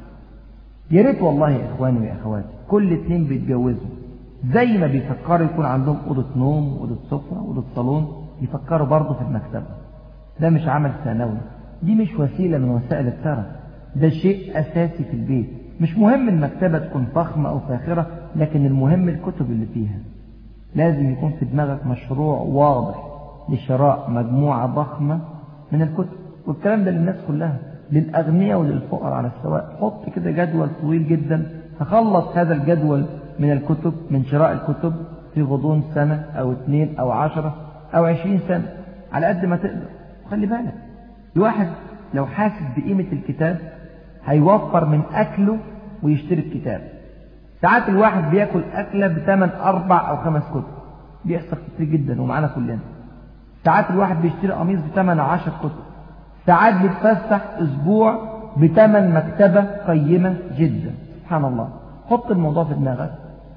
يا ريت والله يا إخواني ويا أخواتي كل 2 بيتجوزوا زي ما بيفكروا يكون عندهم أوضة نوم وأوضة سفرة وأوضة صالون، يفكروا برضه في المكتبة. ده مش عمل ثانوي، دي مش وسيلة من وسائل الترف، ده شيء أساسي في البيت. مش مهم المكتبة تكون فخمة أو فاخرة، لكن المهم الكتب اللي فيها. لازم يكون في دماغك مشروع واضح لشراء مجموعة ضخمة من الكتب. والكلام ده للناس كلها، للأغنياء وللفقراء على السواء. حط كده جدول طويل جدا، هخلص هذا الجدول من الكتب، من شراء الكتب في غضون سنة أو 2 أو 10 أو 20 سنة على قد ما تقدر. وخلي بالك الواحد لو حاسس بقيمة الكتاب هيوفر من أكله ويشتري الكتاب. ساعات الواحد بيأكل أكلة بثمن 4 أو 5 كتب، بيحصل كتير جدا ومعانا كلنا. ساعات الواحد بيشتري قميص بثمن 10 كتب. ساعات بتفسح أسبوع بثمن مكتبة قيمة جدا. سبحان الله. حط الموضوع في دماغك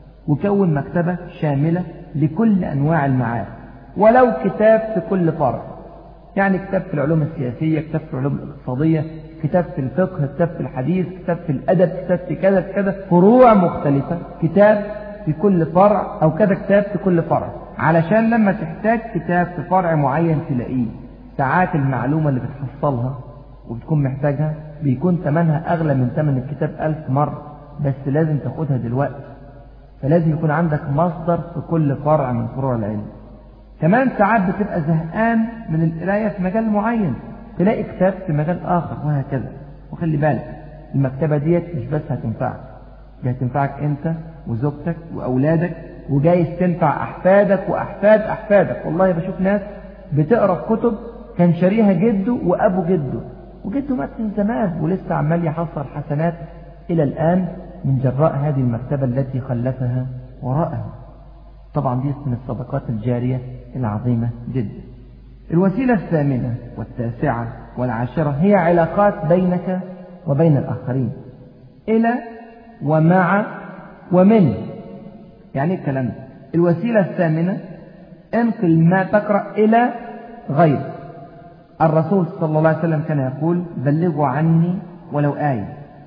وكون مكتبة شاملة لكل أنواع المعارف، ولو كتاب في كل فرع. يعني كتاب في العلوم السياسية، كتاب في العلوم الاقتصادية، كتاب في الفقه، كتاب في الحديث، كتاب في الأدب، كتاب في كذا كذا، فروع مختلفة، كتاب في كل فرع أو كذا كتاب في كل فرع، علشان لما تحتاج كتاب في فرع معين تلاقيه. ساعات المعلومة اللي بتحصلها وبتكون محتاجها بيكون ثمنها أغلى من ثمن الكتاب 1000 مرة، بس لازم تاخدها دلوقتي. فلازم يكون عندك مصدر في كل فرع من فروع العلم. كمان ساعات بتبقى زهقان من القراية في مجال معين، تلاقي كتاب في مجال آخر، وهكذا. وخلي بالك المكتبة ديت مش بس هتنفعك، دي هتنفعك أنت وزوجتك وأولادك، وجايز تنفع أحفادك وأحفاد أحفادك. والله بشوف ناس بتقرأ كتب كان شاريها جده وأبو جده، وجده مات من زمان ولسه عمال يحصل حسنات إلى الآن من جراء هذه المكتبة التي خلفها وراءها. طبعا دي من الصدقات الجارية العظيمة جدا. الوسيلة الثامنة والتاسعة والعاشرة هي علاقات بينك وبين الآخرين، إلى ومع ومن. يعني الكلام ده الوسيلة الثامنة: انقل ما تقرأ إلى غيرك. الرسول صلى الله عليه وسلم كان يقول: بلغوا عني ولو آية.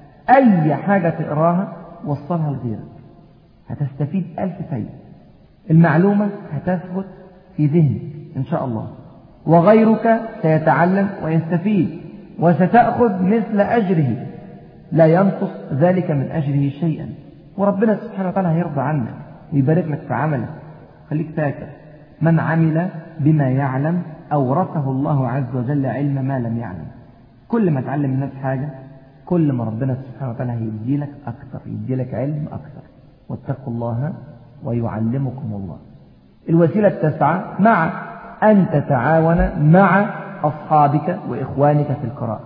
أي حاجة تقراها وصلها لغيرك، هتستفيد 1000 فايدة. المعلومة هتثبت في ذهنك إن شاء الله، وغيرك سيتعلم ويستفيد، وستأخذ مثل أجره، لا ينقص ذلك من أجره شيئا. وربنا سبحانه وتعالى هيرضى عنك ويبارك لك في عملك. خليك فاكر: من عمل بما يعلم أورثه الله عز وجل علم ما لم يعلم. كل ما تعلم الناس حاجة، كل ما ربنا سبحانه وتعالى هيدي لك أكثر، يدي لك علم أكثر. واتقوا الله ويعلمكم الله. الوسيلة التاسعة: مع أن تتعاون مع أصحابك وإخوانك في القراءة.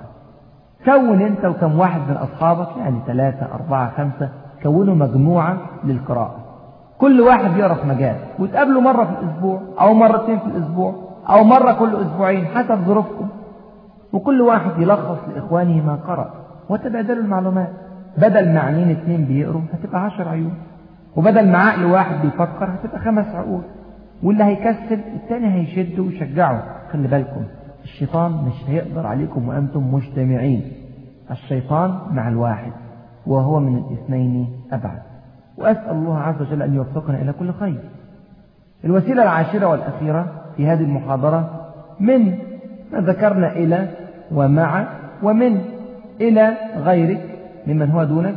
كون أنت وكم واحد من أصحابك، يعني 3 4 5، كونوا مجموعة للقراءة. كل واحد يقرأ في مجال، وتقابلوا مرة في الأسبوع أو مرتين في الأسبوع أو مرة كل أسبوعين حسب ظروفكم، وكل واحد يلخص لإخوانه ما قرأ، وتبادلوا المعلومات. بدل ما عينين 2 بيقروا هتبقى 10 عيون، وبدل ما عقل واحد بيفكر هتبقى 5 عقول. واللي هيكسل التاني هيشده ويشجعه. خلي بالكم، الشيطان مش هيقدر عليكم وأنتم مجتمعين. الشيطان مع الواحد، وهو من الاثنين أبعد. وأسأل الله عز وجل أن يوفقنا إلى كل خير. الوسيلة العاشرة والأخيرة في هذه المحاضرة: من ما ذكرنا إلى ومع، ومن إلى غيرك ممن هو دونك،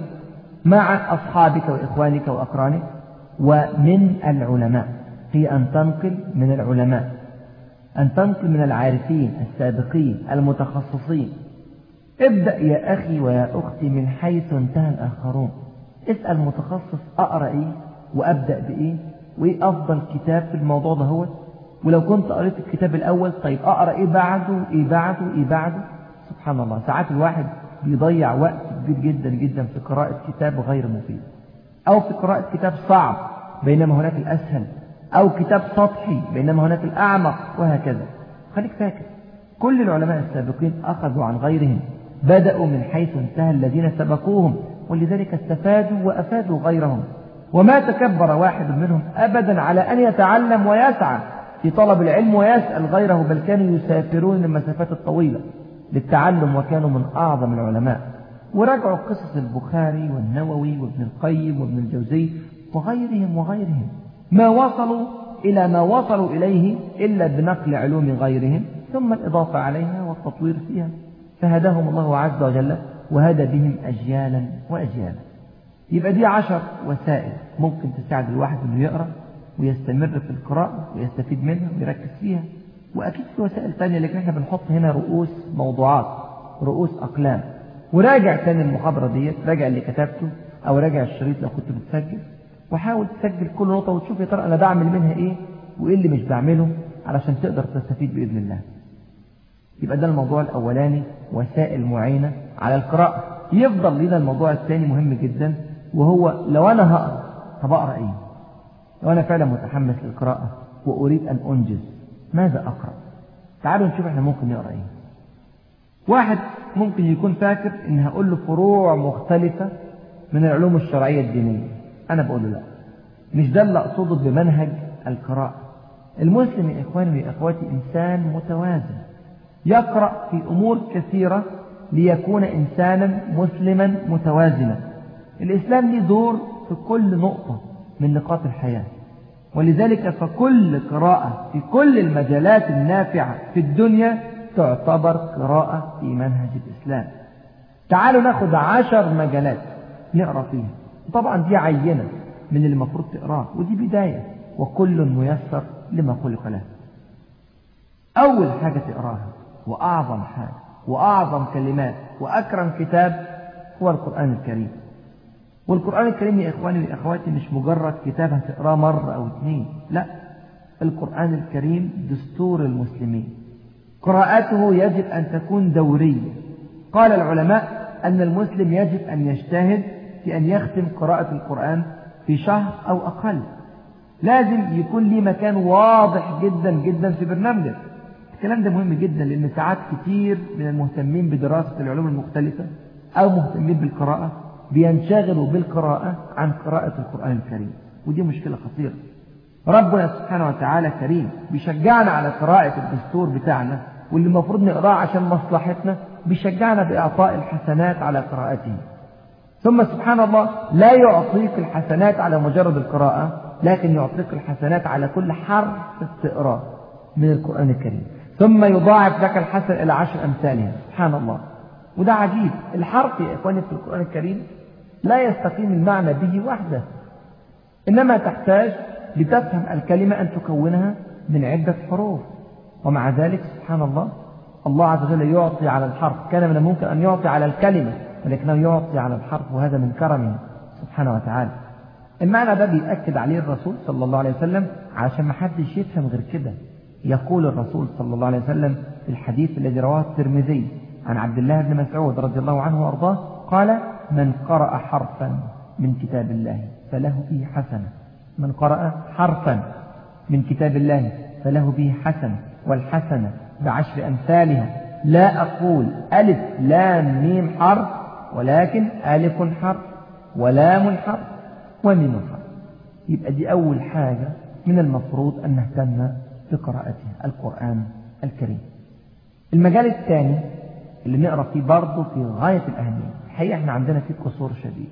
مع أصحابك وإخوانك وأقرانك، ومن العلماء. هي أن تنقل من العلماء، أن تنقل من العارفين السابقين المتخصصين. ابدأ يا أخي ويا أختي من حيث انتهى الآخرون. اسأل متخصص: أقرأ إيه وأبدأ بإيه، وإيه أفضل كتاب في الموضوع ده هو. ولو كنت قريت الكتاب الأول، طيب أقرأ إيه بعده، إيه بعده، إيه بعده. سبحان الله، ساعات الواحد بيضيع وقت كبير جدا جدا في قراءة كتاب غير مفيد، أو في قراءة كتاب صعب بينما هناك الأسهل، أو كتاب سطحي بينما هناك الأعمق، وهكذا. خليك فاكر، كل العلماء السابقين أخذوا عن غيرهم، بدأوا من حيث انتهى الذين سبقوهم، ولذلك استفادوا وأفادوا غيرهم. وما تكبر واحد منهم أبدا على أن يتعلم ويسعى في طلب العلم ويسأل غيره، بل كانوا يسافرون المسافات الطويلة للتعلم، وكانوا من أعظم العلماء. وراجعوا قصص البخاري والنووي وابن القيم وابن الجوزي وغيرهم، ما وصلوا إلى ما وصلوا إليه إلا بنقل علوم غيرهم، ثم الإضافة عليها والتطوير فيها. فهداهم الله عز وجل وهدى بهم أجيالا وأجيالا. يبقى دي 10 وسائل ممكن تساعد الواحد أنه يقرأ ويستمر في القراءة ويستفيد منها ويركز فيها. وأكيد في وسائل تانية، لكن احنا بنحط هنا رؤوس موضوعات، رؤوس أقلام. وراجع تاني المحاضرة ديت، راجع اللي كتبته أو راجع الشريط لو كنت بتسجل، وحاول تسجل كل نقطة وتشوف يا ترى أنا بعمل منها إيه وإيه اللي مش بعمله، علشان تقدر تستفيد بإذن الله. يبقى ده الموضوع الأولاني، وسائل معينة على القراءة. يفضل لنا الموضوع الثاني مهم جدا، وهو لو أنا هقرأ، طب أقرأ إيه؟ لو أنا فعلا متحمس للقراءة وأريد أن أنجز، ماذا أقرأ؟ تعالوا نشوف احنا ممكن نقرأ إيه. واحد ممكن يكون فاكر إن هقول له فروع مختلفة من العلوم الشرعية الدينية. أنا بقول له لا، مش ده اللي أقصده بمنهج القراءة. المسلم يا إخواني وأخواتي إنسان متوازن، يقرأ في أمور كثيرة ليكون إنسانا مسلما متوازنا. الإسلام له دور في كل نقطة من نقاط الحياة، ولذلك فكل قراءة في كل المجالات النافعة في الدنيا تعتبر قراءة في منهج الإسلام. تعالوا ناخد 10 مجالات نقرأ فيها. طبعا دي عينة من اللي المفروض تقراه، ودي بداية، وكل ميسر لما خلق له. أول حاجة تقراها وأعظم حاجة وأعظم كلمات وأكرم كتاب هو القرآن الكريم. والقرآن الكريم يا إخواني وأخواتي مش مجرد كتاب هتقراه مرة أو 2، لا، القرآن الكريم دستور المسلمين. قراءته يجب أن تكون دورية. قال العلماء أن المسلم يجب أن يجتهد في أن يختم قراءة القرآن في شهر أو أقل. لازم يكون ليه مكان واضح جدا جدا في برنامجك. الكلام ده مهم جدا، لأن ساعات كتير من المهتمين بدراسة العلوم المختلفة أو مهتمين بالقراءة بينشغلوا بالقراءة عن قراءة القرآن الكريم، ودي مشكلة خطيرة. ربنا سبحانه وتعالى كريم، بيشجعنا على قراءة الدستور بتاعنا واللي المفروض نقراه عشان مصلحتنا، بيشجعنا بإعطاء الحسنات على قراءته. ثم سبحان الله لا يعطيك الحسنات على مجرد القراءة، لكن يعطيك الحسنات على كل حرف تقراه من القرآن الكريم، ثم يضاعف لك الحسن إلى 10 أمثالها. سبحان الله. وده عجيب. الحرف يا إخواني في القرآن الكريم لا يستقيم المعنى به وحده، إنما تحتاج لتفهم الكلمة أن تكونها من عدة حروف. ومع ذلك سبحان الله الله عز وجل يعطي على الحرف. كان من الممكن أن يعطي على الكلمة، ولكنه يعطي على الحرف، وهذا من كرمه سبحانه وتعالى. المعنى ده بيأكد عليه الرسول صلى الله عليه وسلم عشان ما حدش يفهم غير كده. يقول الرسول صلى الله عليه وسلم في الحديث الذي رواه الترمذي عن عبد الله بن مسعود رضي الله عنه وارضاه قال: من قرأ حرفا من كتاب الله فله به حسنة. من قرأ حرفا من كتاب الله فله به حسنة، والحسنة ب10 أمثالها. لا أقول ألف لام ميم حرف، ولكن ألف حرف ولام حرف وميم حرف. يبقى دي أول حاجة من المفروض أن نهتم بقراءتها، القرآن الكريم. المجال الثاني اللي نقرأ فيه برضه في غاية الأهمية، الحقيقة احنا عندنا فيه قصور شديد،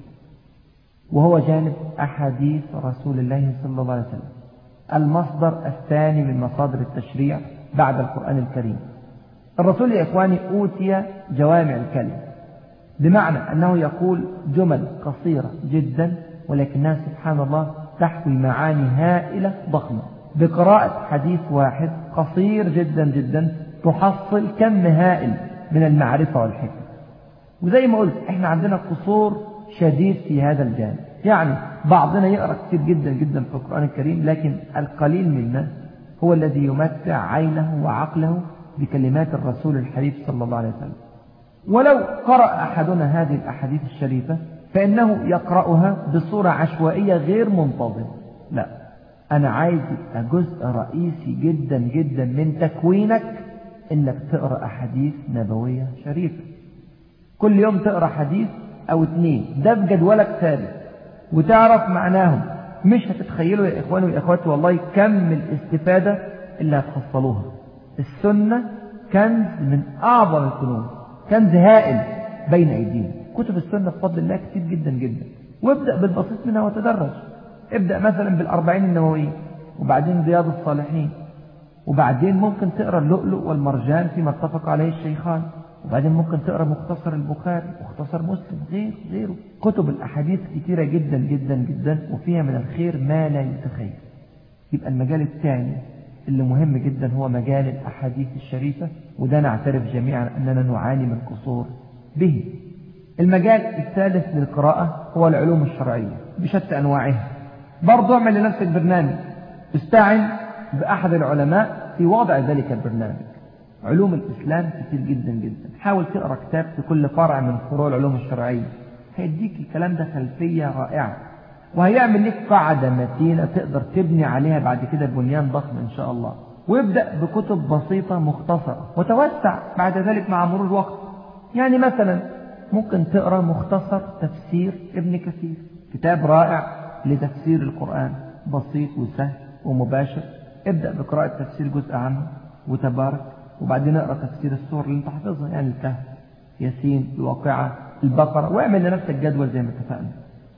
وهو جانب أحاديث رسول الله صلى الله عليه وسلم، المصدر الثاني من مصادر التشريع بعد القرآن الكريم. الرسول يا إخواني أوتي جوامع الكلم، بمعنى أنه يقول جمل قصيرة جدا ولكنها سبحان الله تحوي معاني هائلة ضخمة. بقراءة حديث واحد قصير جدا جدا تحصل كم هائل من المعرفة والحكمة. وزي ما قلت احنا عندنا قصور شديد في هذا الجانب، يعني بعضنا يقرأ كثير جدا جدا في القرآن الكريم، لكن القليل منا هو الذي يمتع عينه وعقله بكلمات الرسول الحبيب صلى الله عليه وسلم. ولو قرأ أحدنا هذه الأحاديث الشريفة فإنه يقرأها بصورة عشوائية غير منتظمة. لا، أنا عايز جزء رئيسي جدا جدا من تكوينك إنك تقرأ أحاديث نبوية شريفة. كل يوم تقرأ حديث أو 2، ده بجدولك ثابت وتعرف معناهم. مش هتتخيلوا يا إخواني وإخواتي والله كم الاستفادة اللي هتحصلوها. السنة كنز من أعظم الكنوز، كنز هائل بين أيدينا. كتب السنة بفضل الله كتير جدا جدا، وابدأ بالبسيط منها وتدرج. ابدأ مثلا بال40 النووية، وبعدين رياض الصالحين، وبعدين ممكن تقرأ اللؤلؤ والمرجان فيما اتفق عليه الشيخان، وبعدين ممكن تقرأ مختصر البخاري، مختصر مسلم، غيره. كتب الأحاديث كتيرة جدا جدا جدا، وفيها من الخير ما لا يتخيل. يبقى المجال الثاني اللي مهم جدا هو مجال الأحاديث الشريفة، وده نعترف جميعا أننا نعاني من قصور به. المجال الثالث للقراءة هو العلوم الشرعية بشتى أنواعها. برضو اعمل لنفسك برنامج، استعن بأحد العلماء في وضع ذلك البرنامج. علوم الإسلام كتير جدا جدا، حاول تقرأ كتاب في كل فرع من فروع العلوم الشرعية، هيديك الكلام ده خلفية رائعة، وهيعمل لك قاعدة متينة تقدر تبني عليها بعد كده بنيان ضخم إن شاء الله. وابدأ بكتب بسيطة مختصرة، وتوسع بعد ذلك مع مرور الوقت. يعني مثلا ممكن تقرأ مختصر تفسير ابن كثير، كتاب رائع لتفسير القرآن، بسيط وسهل ومباشر. ابدأ بقراءة تفسير جزء عنه وتبارك، وبعدين اقرأ تفسير السور اللي انت حافظها، يعني الكهف، ياسين، الواقعة، البقرة، واعمل لنفسك جدول زي ما اتفقنا.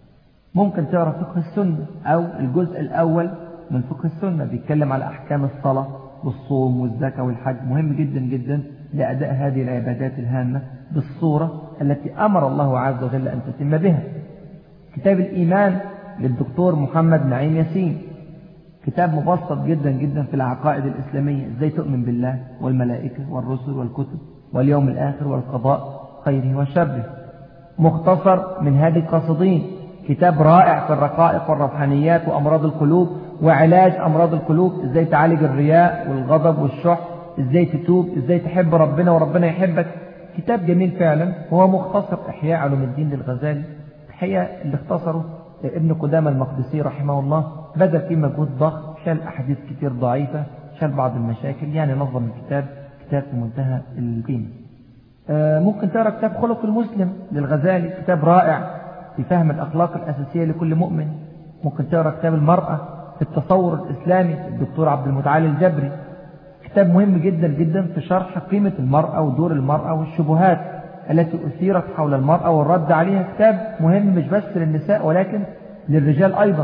ممكن تقرأ فقه السنة أو الجزء الأول من فقه السنة، بيتكلم على أحكام الصلاة والصوم والزكاة والحج، مهم جدا جدا لأداء هذه العبادات الهامة بالصورة التي أمر الله عز وجل أن تتم بها. كتاب الإيمان للدكتور محمد نعيم ياسين، كتاب مبسط جدا جدا في العقائد الإسلامية، ازاي تؤمن بالله والملائكة والرسل والكتب واليوم الآخر والقضاء خيره وشره. مختصر من هذه القاصدين، كتاب رائع في الرقائق والروحانيات وأمراض القلوب وعلاج أمراض القلوب، ازاي تعالج الرياء والغضب والشح، ازاي تتوب، ازاي تحب ربنا وربنا يحبك. كتاب جميل فعلا، وهو مختصر إحياء علوم الدين للغزالي. الحقيقة اللي اختصره ابن قدامة المقدسي رحمه الله، بذل فيه مجهود ضخم، شال أحاديث كتير ضعيفة، شال بعض المشاكل، يعني نظم الكتاب، كتاب في منتهى القيمة. ممكن تقرأ كتاب خلق المسلم للغزالي، كتاب رائع في فهم الأخلاق الأساسية لكل مؤمن. ممكن تقرأ كتاب المرأة التصور الإسلامي الدكتور عبد المتعالي الجبري، كتاب مهم جدا جدا في شرح قيمة المرأة ودور المرأة والشبهات التي أثيرت حول المرأة والرد عليها. كتاب مهم مش بس للنساء ولكن للرجال أيضا.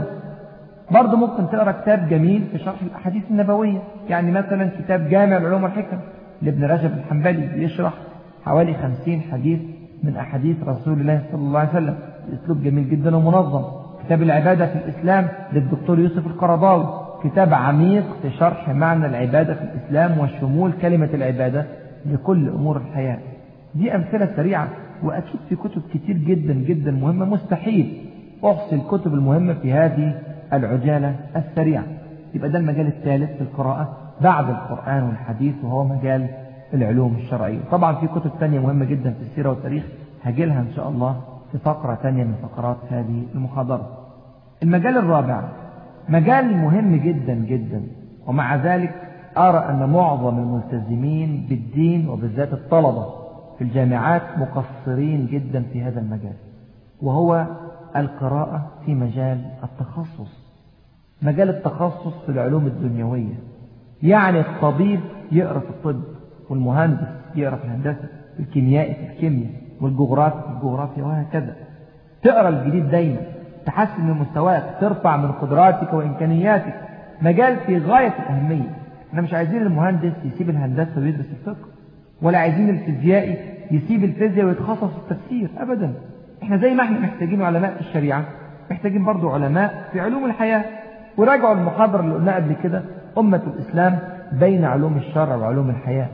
برضه ممكن تقرأ كتاب جميل في شرح الأحاديث النبوية، يعني مثلا كتاب جامع العلوم والحكم لابن رجب الحنبلي، بيشرح حوالي 50 حديث من أحاديث رسول الله صلى الله عليه وسلم بأسلوب جميل جدا ومنظم. كتاب العبادة في الإسلام للدكتور يوسف القرضاوي، كتاب عميق في شرح معنى العبادة في الإسلام وشمول كلمة العبادة لكل أمور الحياة. دي أمثلة سريعة، وأكيد في كتب كتير جدا جدا مهمة، مستحيل أحصي الكتب المهمة في هذه العجالة السريعة. يبقى ده المجال الثالث في القراءة بعد القرآن والحديث، وهو مجال العلوم الشرعية. طبعا في كتب تانية مهمة جدا في السيرة والتاريخ هجيلها إن شاء الله في فقرة تانية من فقرات هذه المحاضرة. المجال الرابع مجال مهم جدا جدا، ومع ذلك أرى أن معظم الملتزمين بالدين وبالذات الطلبة في الجامعات مقصرين جدا في هذا المجال، وهو القراءة في مجال التخصص. مجال التخصص في العلوم الدنيوية، يعني الطبيب يقرأ في الطب، والمهندس يقرأ في الهندسة، والكيميائي في الكيمياء، والجغرافي في الجغرافيا، وهكذا. تقرأ الجديد دايما، تحسن من مستواك، ترفع من قدراتك وإمكانياتك. مجال في غاية الأهمية. احنا مش عايزين المهندس يسيب الهندسة ويدرس الفقه، ولا عايزين الفيزيائي يسيب الفيزياء ويتخصص في التفسير أبدا. احنا زي ما احنا محتاجين علماء في الشريعة، محتاجين برضو علماء في علوم الحياة. وراجعوا المحاضرة اللي قلنا قبل كده، أمة الإسلام بين علوم الشرع وعلوم الحياة.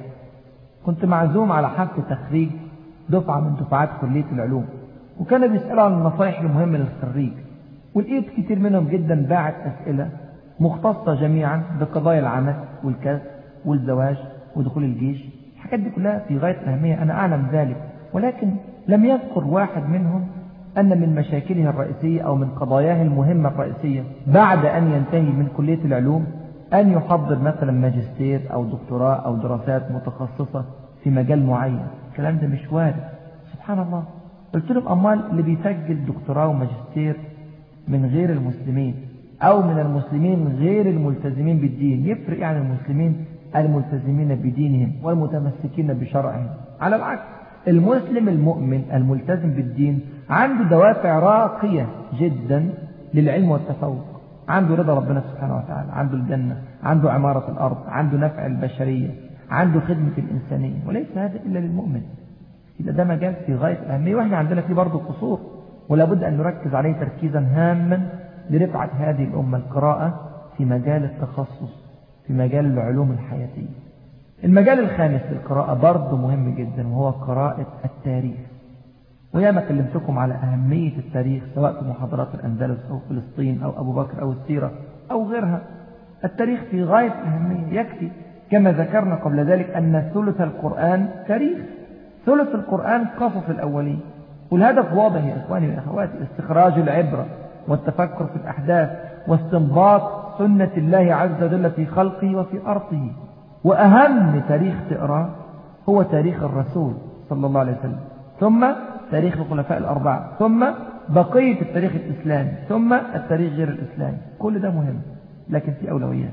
كنت معزوم على حفل تخريج دفعة من دفعات كلية العلوم، وكانوا بيسألوا عن النصائح المهمة للخريج، ولقيت كتير منهم جدا باعت أسئلة مختصة جميعا بقضايا العمل والكسب والزواج ودخول الجيش. الحاجات دي كلها في غاية الأهمية، أنا أعلم ذلك، ولكن لم يذكر واحد منهم أن من مشاكله الرئيسية أو من قضاياه المهمة الرئيسية بعد أن ينتهي من كلية العلوم أن يحضر مثلا ماجستير أو دكتوراه أو دراسات متخصصة في مجال معين. الكلام ده مش وارد. سبحان الله. قلت لهم أمال اللي بيسجل دكتوراه وماجستير من غير المسلمين أو من المسلمين غير الملتزمين بالدين يفرق يعني المسلمين الملتزمين بدينهم والمتمسكين بشرعهم؟ على العكس، المسلم المؤمن الملتزم بالدين عنده دوافع راقية جدا للعلم والتفوق، عنده رضا ربنا سبحانه وتعالى، عنده الجنة، عنده عمارة الأرض، عنده نفع البشرية، عنده خدمة الإنسانية، وليس هذا إلا للمؤمن. إذا ده مجال في غاية الأهمية، وإحنا عندنا فيه برضه قصور، ولا بد أن نركز عليه تركيزا هاما لرفعة هذه الأمة. القراءة في مجال التخصص في مجال العلوم الحياتية. المجال الخامس للقراءة برضه مهم جدا، وهو قراءة التاريخ. وياما كلمتكم على أهمية التاريخ سواء في محاضرات الأندلس أو فلسطين أو أبو بكر أو السيرة أو غيرها. التاريخ في غاية الأهمية. يكفي كما ذكرنا قبل ذلك أن ثلث القرآن تاريخ، ثلث القرآن قصص الأولين. والهدف واضح يا إخواني وأخواتي، استخراج العبرة والتفكر في الأحداث واستنباط سنة الله عز وجل في خلقه وفي أرضه. وأهم تاريخ تقرأ هو تاريخ الرسول صلى الله عليه وسلم، ثم تاريخ الخلفاء الأربعة، ثم بقية التاريخ الإسلامي، ثم التاريخ غير الإسلامي. كل ده مهم، لكن في أولويات.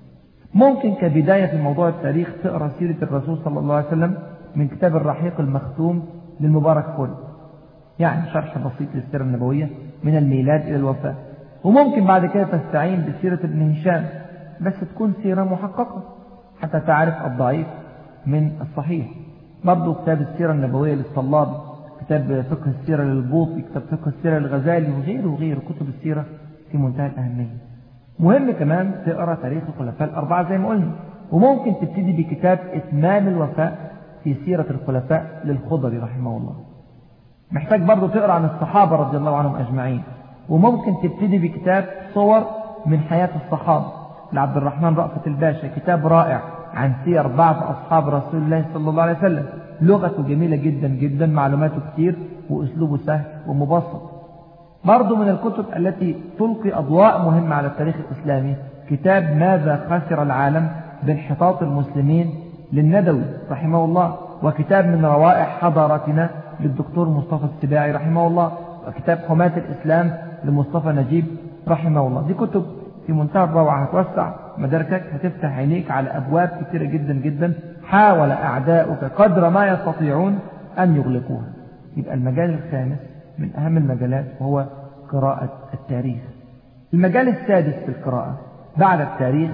ممكن كبداية في موضوع التاريخ تقرأ سيرة الرسول صلى الله عليه وسلم من كتاب الرحيق المختوم للمبارك فوري، يعني شرح بسيط للسيرة النبوية من الميلاد إلى الوفاة. وممكن بعد كده تستعين بسيرة ابن هشام، بس تكون سيرة محققة حتى تعرف الضعيف من الصحيح. برضو كتاب السيرة النبوية للصلابي، كتاب فقه السيرة للبوطي، كتاب فقه السيرة للغزالي، وغيره كتب السيرة في منتهى الأهمية. مهم كمان تقرأ تاريخ الخلفاء الأربعة زي ما قلنا. وممكن تبتدي بكتاب إتمام الوفاء في سيرة الخلفاء للخضري رحمه الله. محتاج برضو تقرأ عن الصحابة رضي الله عنهم أجمعين. وممكن تبتدي بكتاب صور من حياة الصحابة لعبد الرحمن رأفت الباشا، كتاب رائع عن سير بعض أصحاب رسول الله صلى الله عليه وسلم. لغته جميلة جدا جدا، معلوماته كتير، وأسلوبه سهل ومبسط. برضو من الكتب التي تلقي أضواء مهمة على التاريخ الإسلامي كتاب ماذا خسر العالم بانحطاط المسلمين للندوي رحمه الله، وكتاب من روائح حضارتنا للدكتور مصطفى السباعي رحمه الله، وكتاب حماة الإسلام لمصطفى نجيب رحمه الله. دي كتب في منتهى الروعة. هتوسع مداركك، هتفتح عينيك على أبواب كثيرة جدا جدا حاول أعداؤك قدر ما يستطيعون أن يغلقوها. يبقى المجال الخامس من أهم المجالات وهو قراءة التاريخ. المجال السادس في القراءة بعد التاريخ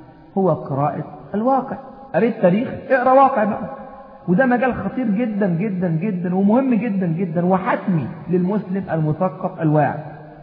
هو قراءة الواقع. قريت تاريخ، اقرأ واقع بقى. وده مجال خطير جدا جدا جدا ومهم جدا جدا وحتمي للمسلم المثقف الواعي.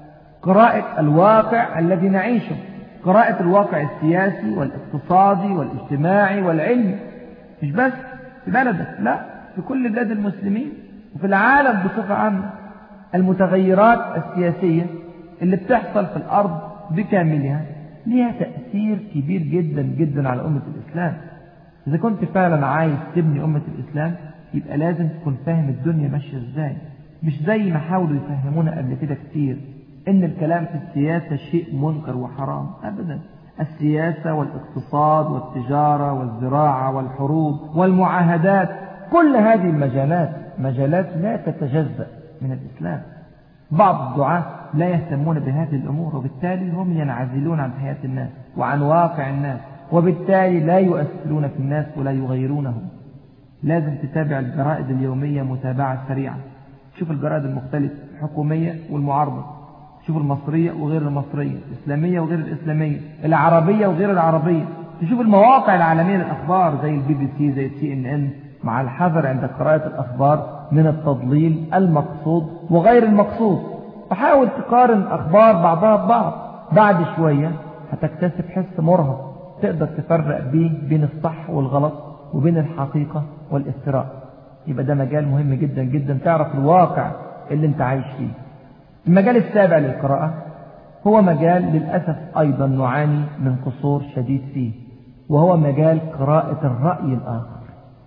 قراءة الواقع الذي نعيشه، قراءة الواقع السياسي والاقتصادي والاجتماعي والعلمي، مش بس في بلدك، لا، في كل بلاد المسلمين وفي العالم بصفة عامة. المتغيرات السياسية اللي بتحصل في الأرض بكاملها لها تأثير كبير جدا جدا على أمة الإسلام. إذا كنت فعلا عايز تبني أمة الإسلام يبقى لازم تكون فاهم الدنيا ماشية إزاي، مش زي ما حاولوا يفهمونا قبل كده كتير إن الكلام في السياسة شيء منكر وحرام. أبدا، السياسة والاقتصاد والتجارة والزراعة والحروب والمعاهدات، كل هذه المجالات مجالات لا تتجزأ من الإسلام. بعض الدعاة لا يهتمون بهذه الأمور، وبالتالي هم ينعزلون عن حياة الناس وعن واقع الناس، وبالتالي لا يؤثرون في الناس ولا يغيرونهم. لازم تتابع الجرائد اليومية متابعة سريعة. شوف الجرائد المختلفة، الحكومية والمعارضة، شوف المصرية وغير المصرية، الإسلامية وغير الإسلامية، العربية وغير العربية. تشوف المواقع العالمية للأخبار زي الBBC زي CNN، مع الحذر عند قراءة الأخبار من التضليل المقصود وغير المقصود. وحاول تقارن أخبار بعضها ببعض. بعد شوية هتكتسب حس مرهق تقدر تفرق بين الصح والغلط وبين الحقيقة والافتراء. يبقى ده مجال مهم جدا جدا تعرف الواقع اللي انت عايش فيه. المجال السابع للقراءة هو مجال للأسف أيضا نعاني من قصور شديد فيه، وهو مجال قراءة الرأي الآخر.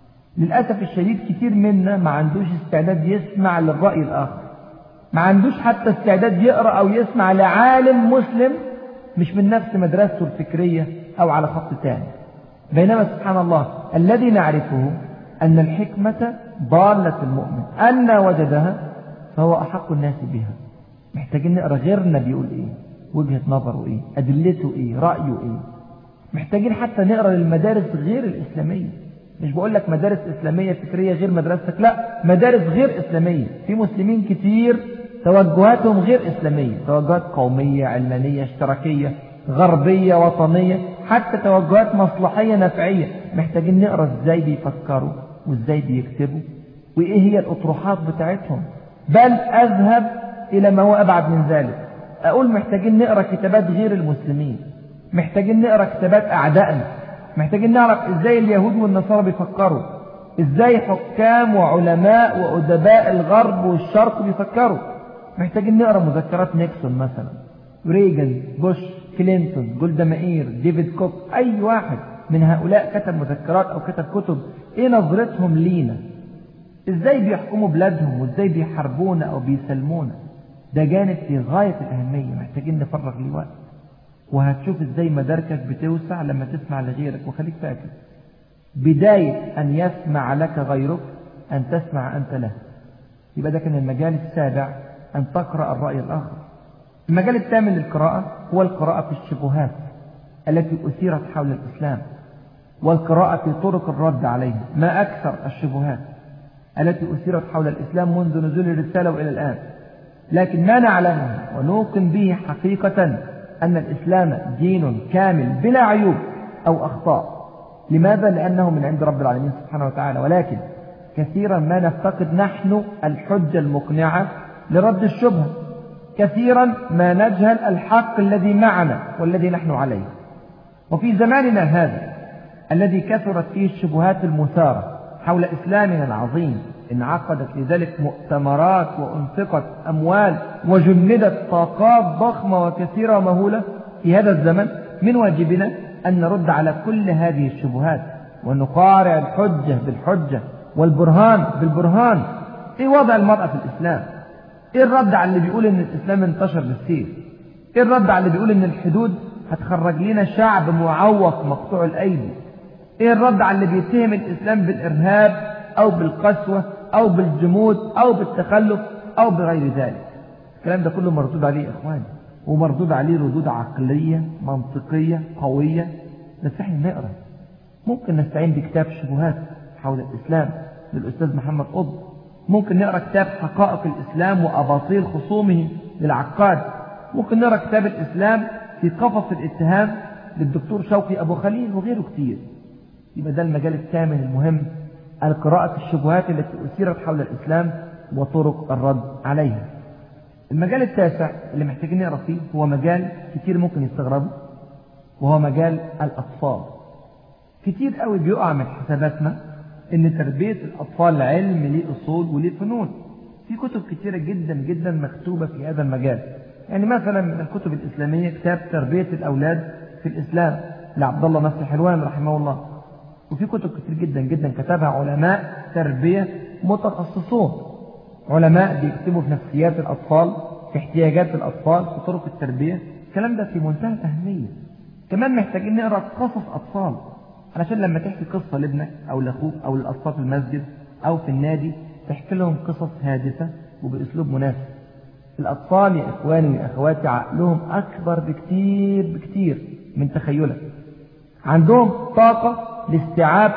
للأسف الشديد كتير منا ما عندوش استعداد يسمع للرأي الآخر، ما عندوش حتى استعداد يقرأ أو يسمع لعالم مسلم مش من نفس مدرسته الفكرية أو على خط تاني. بينما سبحان الله الذي نعرفه أن الحكمة ضالة المؤمن، أن وجدها فهو أحق الناس بها. محتاجين نقرأ غيرنا بيقول إيه، وجهة نظره إيه، أدلته إيه، رأيه إيه. محتاجين حتى نقرأ للمدارس غير الإسلامية. مش بقول لك مدارس إسلامية فكرية غير مدرستك، لا، مدارس غير إسلامية. في مسلمين كتير توجهاتهم غير إسلامية، توجهات قومية، علمانية، اشتراكية، غربية، وطنية، حتى توجهات مصلحية نفعية. محتاجين نقرأ ازاي بيفكروا وازاي بيكتبوا وايه هي الأطروحات بتاعتهم. بل أذهب إلى ما هو أبعد من ذلك، أقول محتاجين نقرأ كتابات غير المسلمين، محتاجين نقرأ كتابات أعدائنا، محتاجين نعرف ازاي اليهود والنصارى بيفكروا، ازاي حكام وعلماء وأدباء الغرب والشرق بيفكروا. محتاجين نقرأ مذكرات نيكسون مثلا، ريغان، بوش، كلينتون، جولدا مائير، ديفيد كوك، أي واحد من هؤلاء كتب مذكرات أو كتب كتب. إيه نظرتهم لينا؟ إزاي بيحكموا بلادهم وإزاي بيحاربونا أو بيسلمونا؟ ده جانب في غاية الأهمية محتاجين نفرغ ليه وقت. وهتشوف إزاي مداركك بتوسع لما تسمع لغيرك. وخليك فاكر بداية أن يسمع لك غيرك أن تسمع أنت له. يبقى ده كان المجال السابع، أن تقرأ الرأي الآخر. المجال الثامن للقراءة هو القراءة في الشبهات التي أثيرت حول الإسلام، والقراءة في طرق الرد عليها. ما أكثر الشبهات التي أثيرت حول الإسلام منذ نزول الرسالة وإلى الآن، لكن ما نعلمه ونوقن به حقيقة أن الإسلام دين كامل بلا عيوب أو أخطاء. لماذا؟ لأنه من عند رب العالمين سبحانه وتعالى. ولكن كثيرا ما نفتقد نحن الحجة المقنعة لرد الشبهة، كثيرا ما نجهل الحق الذي معنا والذي نحن عليه. وفي زماننا هذا الذي كثرت فيه الشبهات المثارة حول إسلامنا العظيم، انعقدت لذلك مؤتمرات وأنفقت أموال وجندت طاقات ضخمة وكثيرة ومهولة. في هذا الزمن من واجبنا أن نرد على كل هذه الشبهات ونقارع الحجة بالحجة والبرهان بالبرهان. إيه وضع المرأة في الإسلام؟ إيه الرد على اللي بيقول إن الإسلام انتشر بالسيف؟ إيه الرد على اللي بيقول إن الحدود هتخرج لنا شعب معوق مقطوع الأيدي؟ إيه الرد على اللي بيتهم الإسلام بالإرهاب أو بالقسوة أو بالجمود أو بالتخلف أو بغير ذلك؟ الكلام ده كله مردود عليه يا إخواني. ومردود عليه ردود عقلية منطقية قوية، بس احنا نقرأ. ممكن نستعين بكتاب شبهات حول الإسلام للأستاذ محمد قطب، ممكن نقرأ كتاب حقائق الإسلام وأباطيل خصومه للعقاد، ممكن نقرأ كتاب الإسلام في قفص الاتهام للدكتور شوقي أبو خليل وغيره كتير. يبقى ده المجال الثامن المهم، القراءة الشبهات التي أثيرت حول الإسلام وطرق الرد عليها. المجال التاسع اللي محتاجين نقرأ فيه هو مجال كتير ممكن يستغربه، وهو مجال الأطفال. كتير قوي بيقع من حساباتنا ان تربية الأطفال علم ليه أصول وليه فنون. في كتب كتيرة جدا جدا مكتوبة في هذا المجال. يعني مثلا من الكتب الإسلامية كتاب تربية الأولاد في الإسلام لعبد الله نصر حلوان رحمه الله. وفي كتب كتير جدا جدا كتبها علماء تربية متخصصون، علماء بيكتبوا في نفسيات الأطفال، في احتياجات الأطفال، في طرق التربية. الكلام ده في منتهى الأهمية. كمان محتاجين نقرأ قصص أطفال، علشان لما تحكي قصة لابنك أو لأخوك أو للأطفال في المسجد أو في النادي تحكي لهم قصص هادفة وبأسلوب مناسب. الأطفال يا إخواني يا أخواتي عقلهم أكبر بكتير بكتير من تخيلك، عندهم طاقة لاستيعاب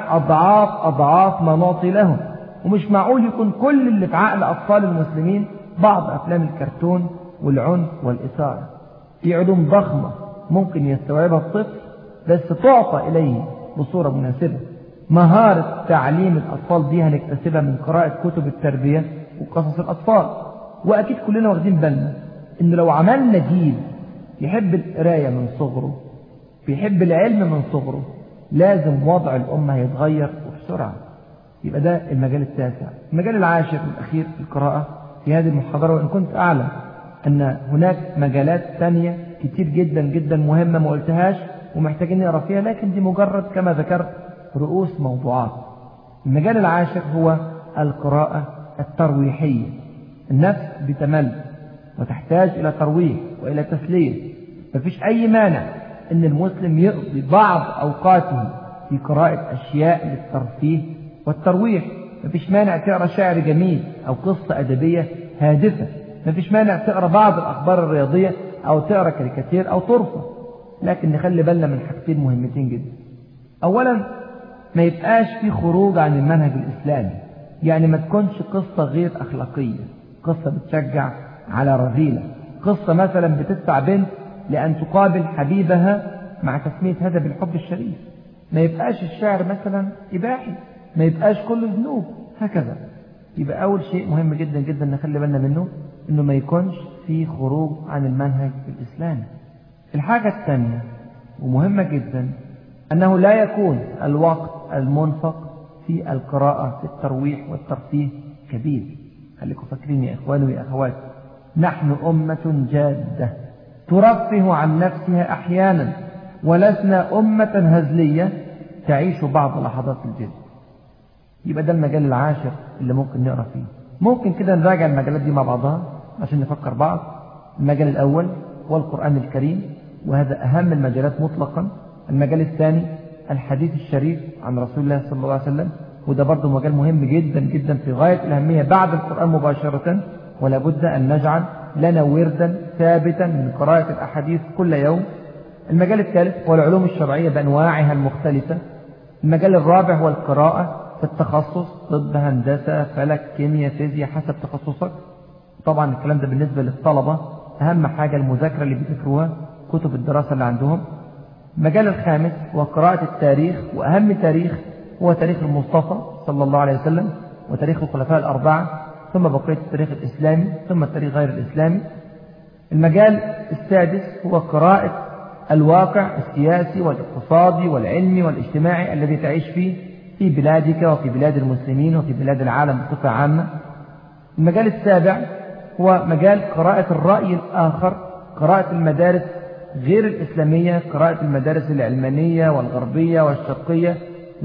أضعاف ما نعطي لهم. ومش معقول يكون كل اللي في عقل أطفال المسلمين بعض أفلام الكرتون والعنف والإثارة. في علوم ضخمة ممكن يستوعبها الطفل بس تعطى إليه بصورة مناسبة. مهارة تعليم الأطفال دي هنكتسبها من قراءة كتب التربية وقصص الأطفال. وأكيد كلنا واخدين بالنا إن لو عملنا جيل يحب القراية من صغره، بيحب العلم من صغره، لازم وضع الأمة هيتغير وبسرعة. يبقى ده المجال التاسع. المجال العاشر والأخير في القراءة في هذه المحاضرة، وإن كنت أعلم أن هناك مجالات ثانية كتير جدا جدا مهمة ما قلتهاش ومحتاجين نقرأ فيها، لكن دي مجرد كما ذكرت رؤوس موضوعات. المجال العاشر هو القراءة الترويحية. النفس بتمل وتحتاج إلى ترويح وإلى تسلية. مفيش أي مانع أن المسلم يقضي بعض أوقاته في قراءة أشياء للترفيه والترويح. مفيش مانع تقرأ شعر جميل أو قصة أدبية هادفة. مفيش مانع تقرأ بعض الأخبار الرياضية أو تقرأ كاريكاتير أو طرفة. لكن نخلي بالنا من حاجتين مهمتين جدا. أولا، ما يبقاش في خروج عن المنهج الإسلامي. يعني ما تكونش قصة غير أخلاقية، قصة بتشجع على رذيلة، قصة مثلا بتدفع بنت لأن تقابل حبيبها مع تسمية هذا بالحب الشريف. ما يبقاش الشعر مثلا إباحي، ما يبقاش كله ذنوب هكذا. يبقى أول شيء مهم جدا جدا نخلي بالنا منه إنه ما يكونش في خروج عن المنهج الإسلامي. الحاجة الثانية ومهمة جدا أنه لا يكون الوقت المنفق في القراءة في الترويح والترفيه كبير. خليكم فاكرين يا إخواني ويا أخواتي، نحن أمة جادة ترفه عن نفسها أحيانا، ولسنا أمة هزلية تعيش بعض لحظات الجد. يبقى ده المجال العاشر اللي ممكن نقرأ فيه. ممكن كده نراجع المجالات دي مع بعضها عشان نفكر بعض. المجال الأول هو القرآن الكريم، وهذا أهم المجالات مطلقا. المجال الثاني الحديث الشريف عن رسول الله صلى الله عليه وسلم، وده برضه مجال مهم جدا جدا في غاية الأهمية بعد القرآن مباشرة، ولا بد أن نجعل لنا وردا ثابتا من قراءة الأحاديث كل يوم. المجال الثالث هو العلوم الشرعية بأنواعها المختلفة. المجال الرابع هو القراءة في التخصص، طب، هندسة، فلك، كيمياء، فيزياء، حسب تخصصك. طبعا الكلام ده بالنسبة للطلبة، أهم حاجة المذاكرة اللي بيذاكروها، كتب الدراسة اللي عندهم. المجال الخامس هو قراءة التاريخ، وأهم تاريخ هو تاريخ المصطفى صلى الله عليه وسلم وتاريخ الخلفاء الأربعة، ثم بقية التاريخ الإسلامي، ثم التاريخ غير الإسلامي. المجال السادس هو قراءة الواقع السياسي والاقتصادي والعلمي والاجتماعي الذي تعيش فيه في بلادك وفي بلاد المسلمين وفي بلاد العالم بصفة عامة. المجال السابع هو مجال قراءة الرأي الآخر، قراءة المدارس غير الإسلامية، قراءة المدارس العلمانية والغربية والشرقية،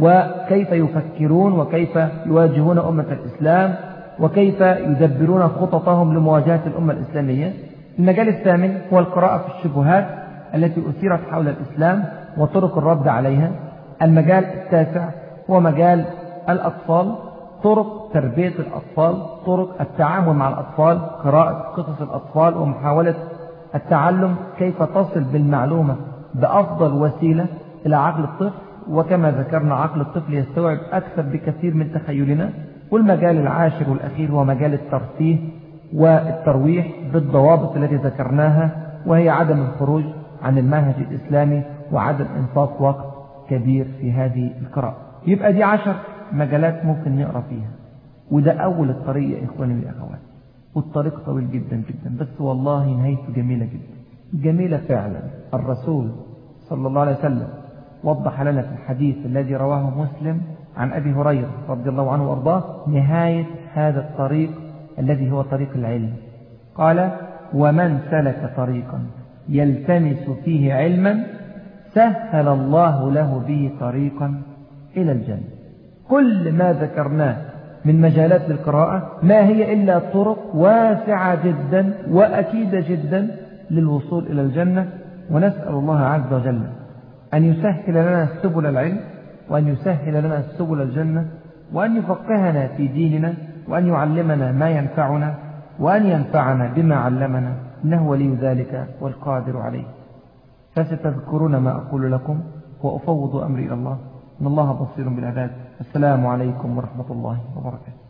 وكيف يفكرون وكيف يواجهون أمة الإسلام وكيف يدبرون خططهم لمواجهة الأمة الإسلامية. المجال الثامن هو القراءة في الشبهات التي أثيرت حول الإسلام وطرق الرد عليها. المجال التاسع هو مجال الأطفال، طرق تربية الأطفال، طرق التعامل مع الأطفال، قراءة قصص الأطفال ومحاولة التعلم كيف تصل بالمعلومة بأفضل وسيلة إلى عقل الطفل، وكما ذكرنا عقل الطفل يستوعب أكثر بكثير من تخيلنا. والمجال العاشر والأخير هو مجال الترفيه والترويح بالضوابط التي ذكرناها، وهي عدم الخروج عن المنهج الإسلامي وعدم إنفاق وقت كبير في هذه القراءة. يبقى دي 10 مجالات ممكن نقرأ فيها، وده أول الطريق يا إخواني والأخوات. والطريق طويل جدا جدا، بس والله نهايته جميلة جدا، جميلة فعلا. الرسول صلى الله عليه وسلم وضح لنا في الحديث الذي رواه مسلم عن أبي هريرة رضي الله عنه وأرضاه نهاية هذا الطريق الذي هو طريق العلم. قال: ومن سلك طريقا يلتمس فيه علما سهل الله له به طريقا إلى الجنة. كل ما ذكرناه من مجالات للقراءة ما هي إلا طرق واسعة جدا وأكيدة جدا للوصول إلى الجنة. ونسأل الله عز وجل أن يسهل لنا سبل العلم، وأن يسهل لنا سبل الجنة، وأن يفقهنا في ديننا، وأن يعلمنا ما ينفعنا، وأن ينفعنا بما علمنا، إنه ولي ذلك والقادر عليه. فستذكرون ما أقول لكم وأفوض أمري إلى الله، إن الله بصير بالعباد. السلام عليكم ورحمة الله وبركاته.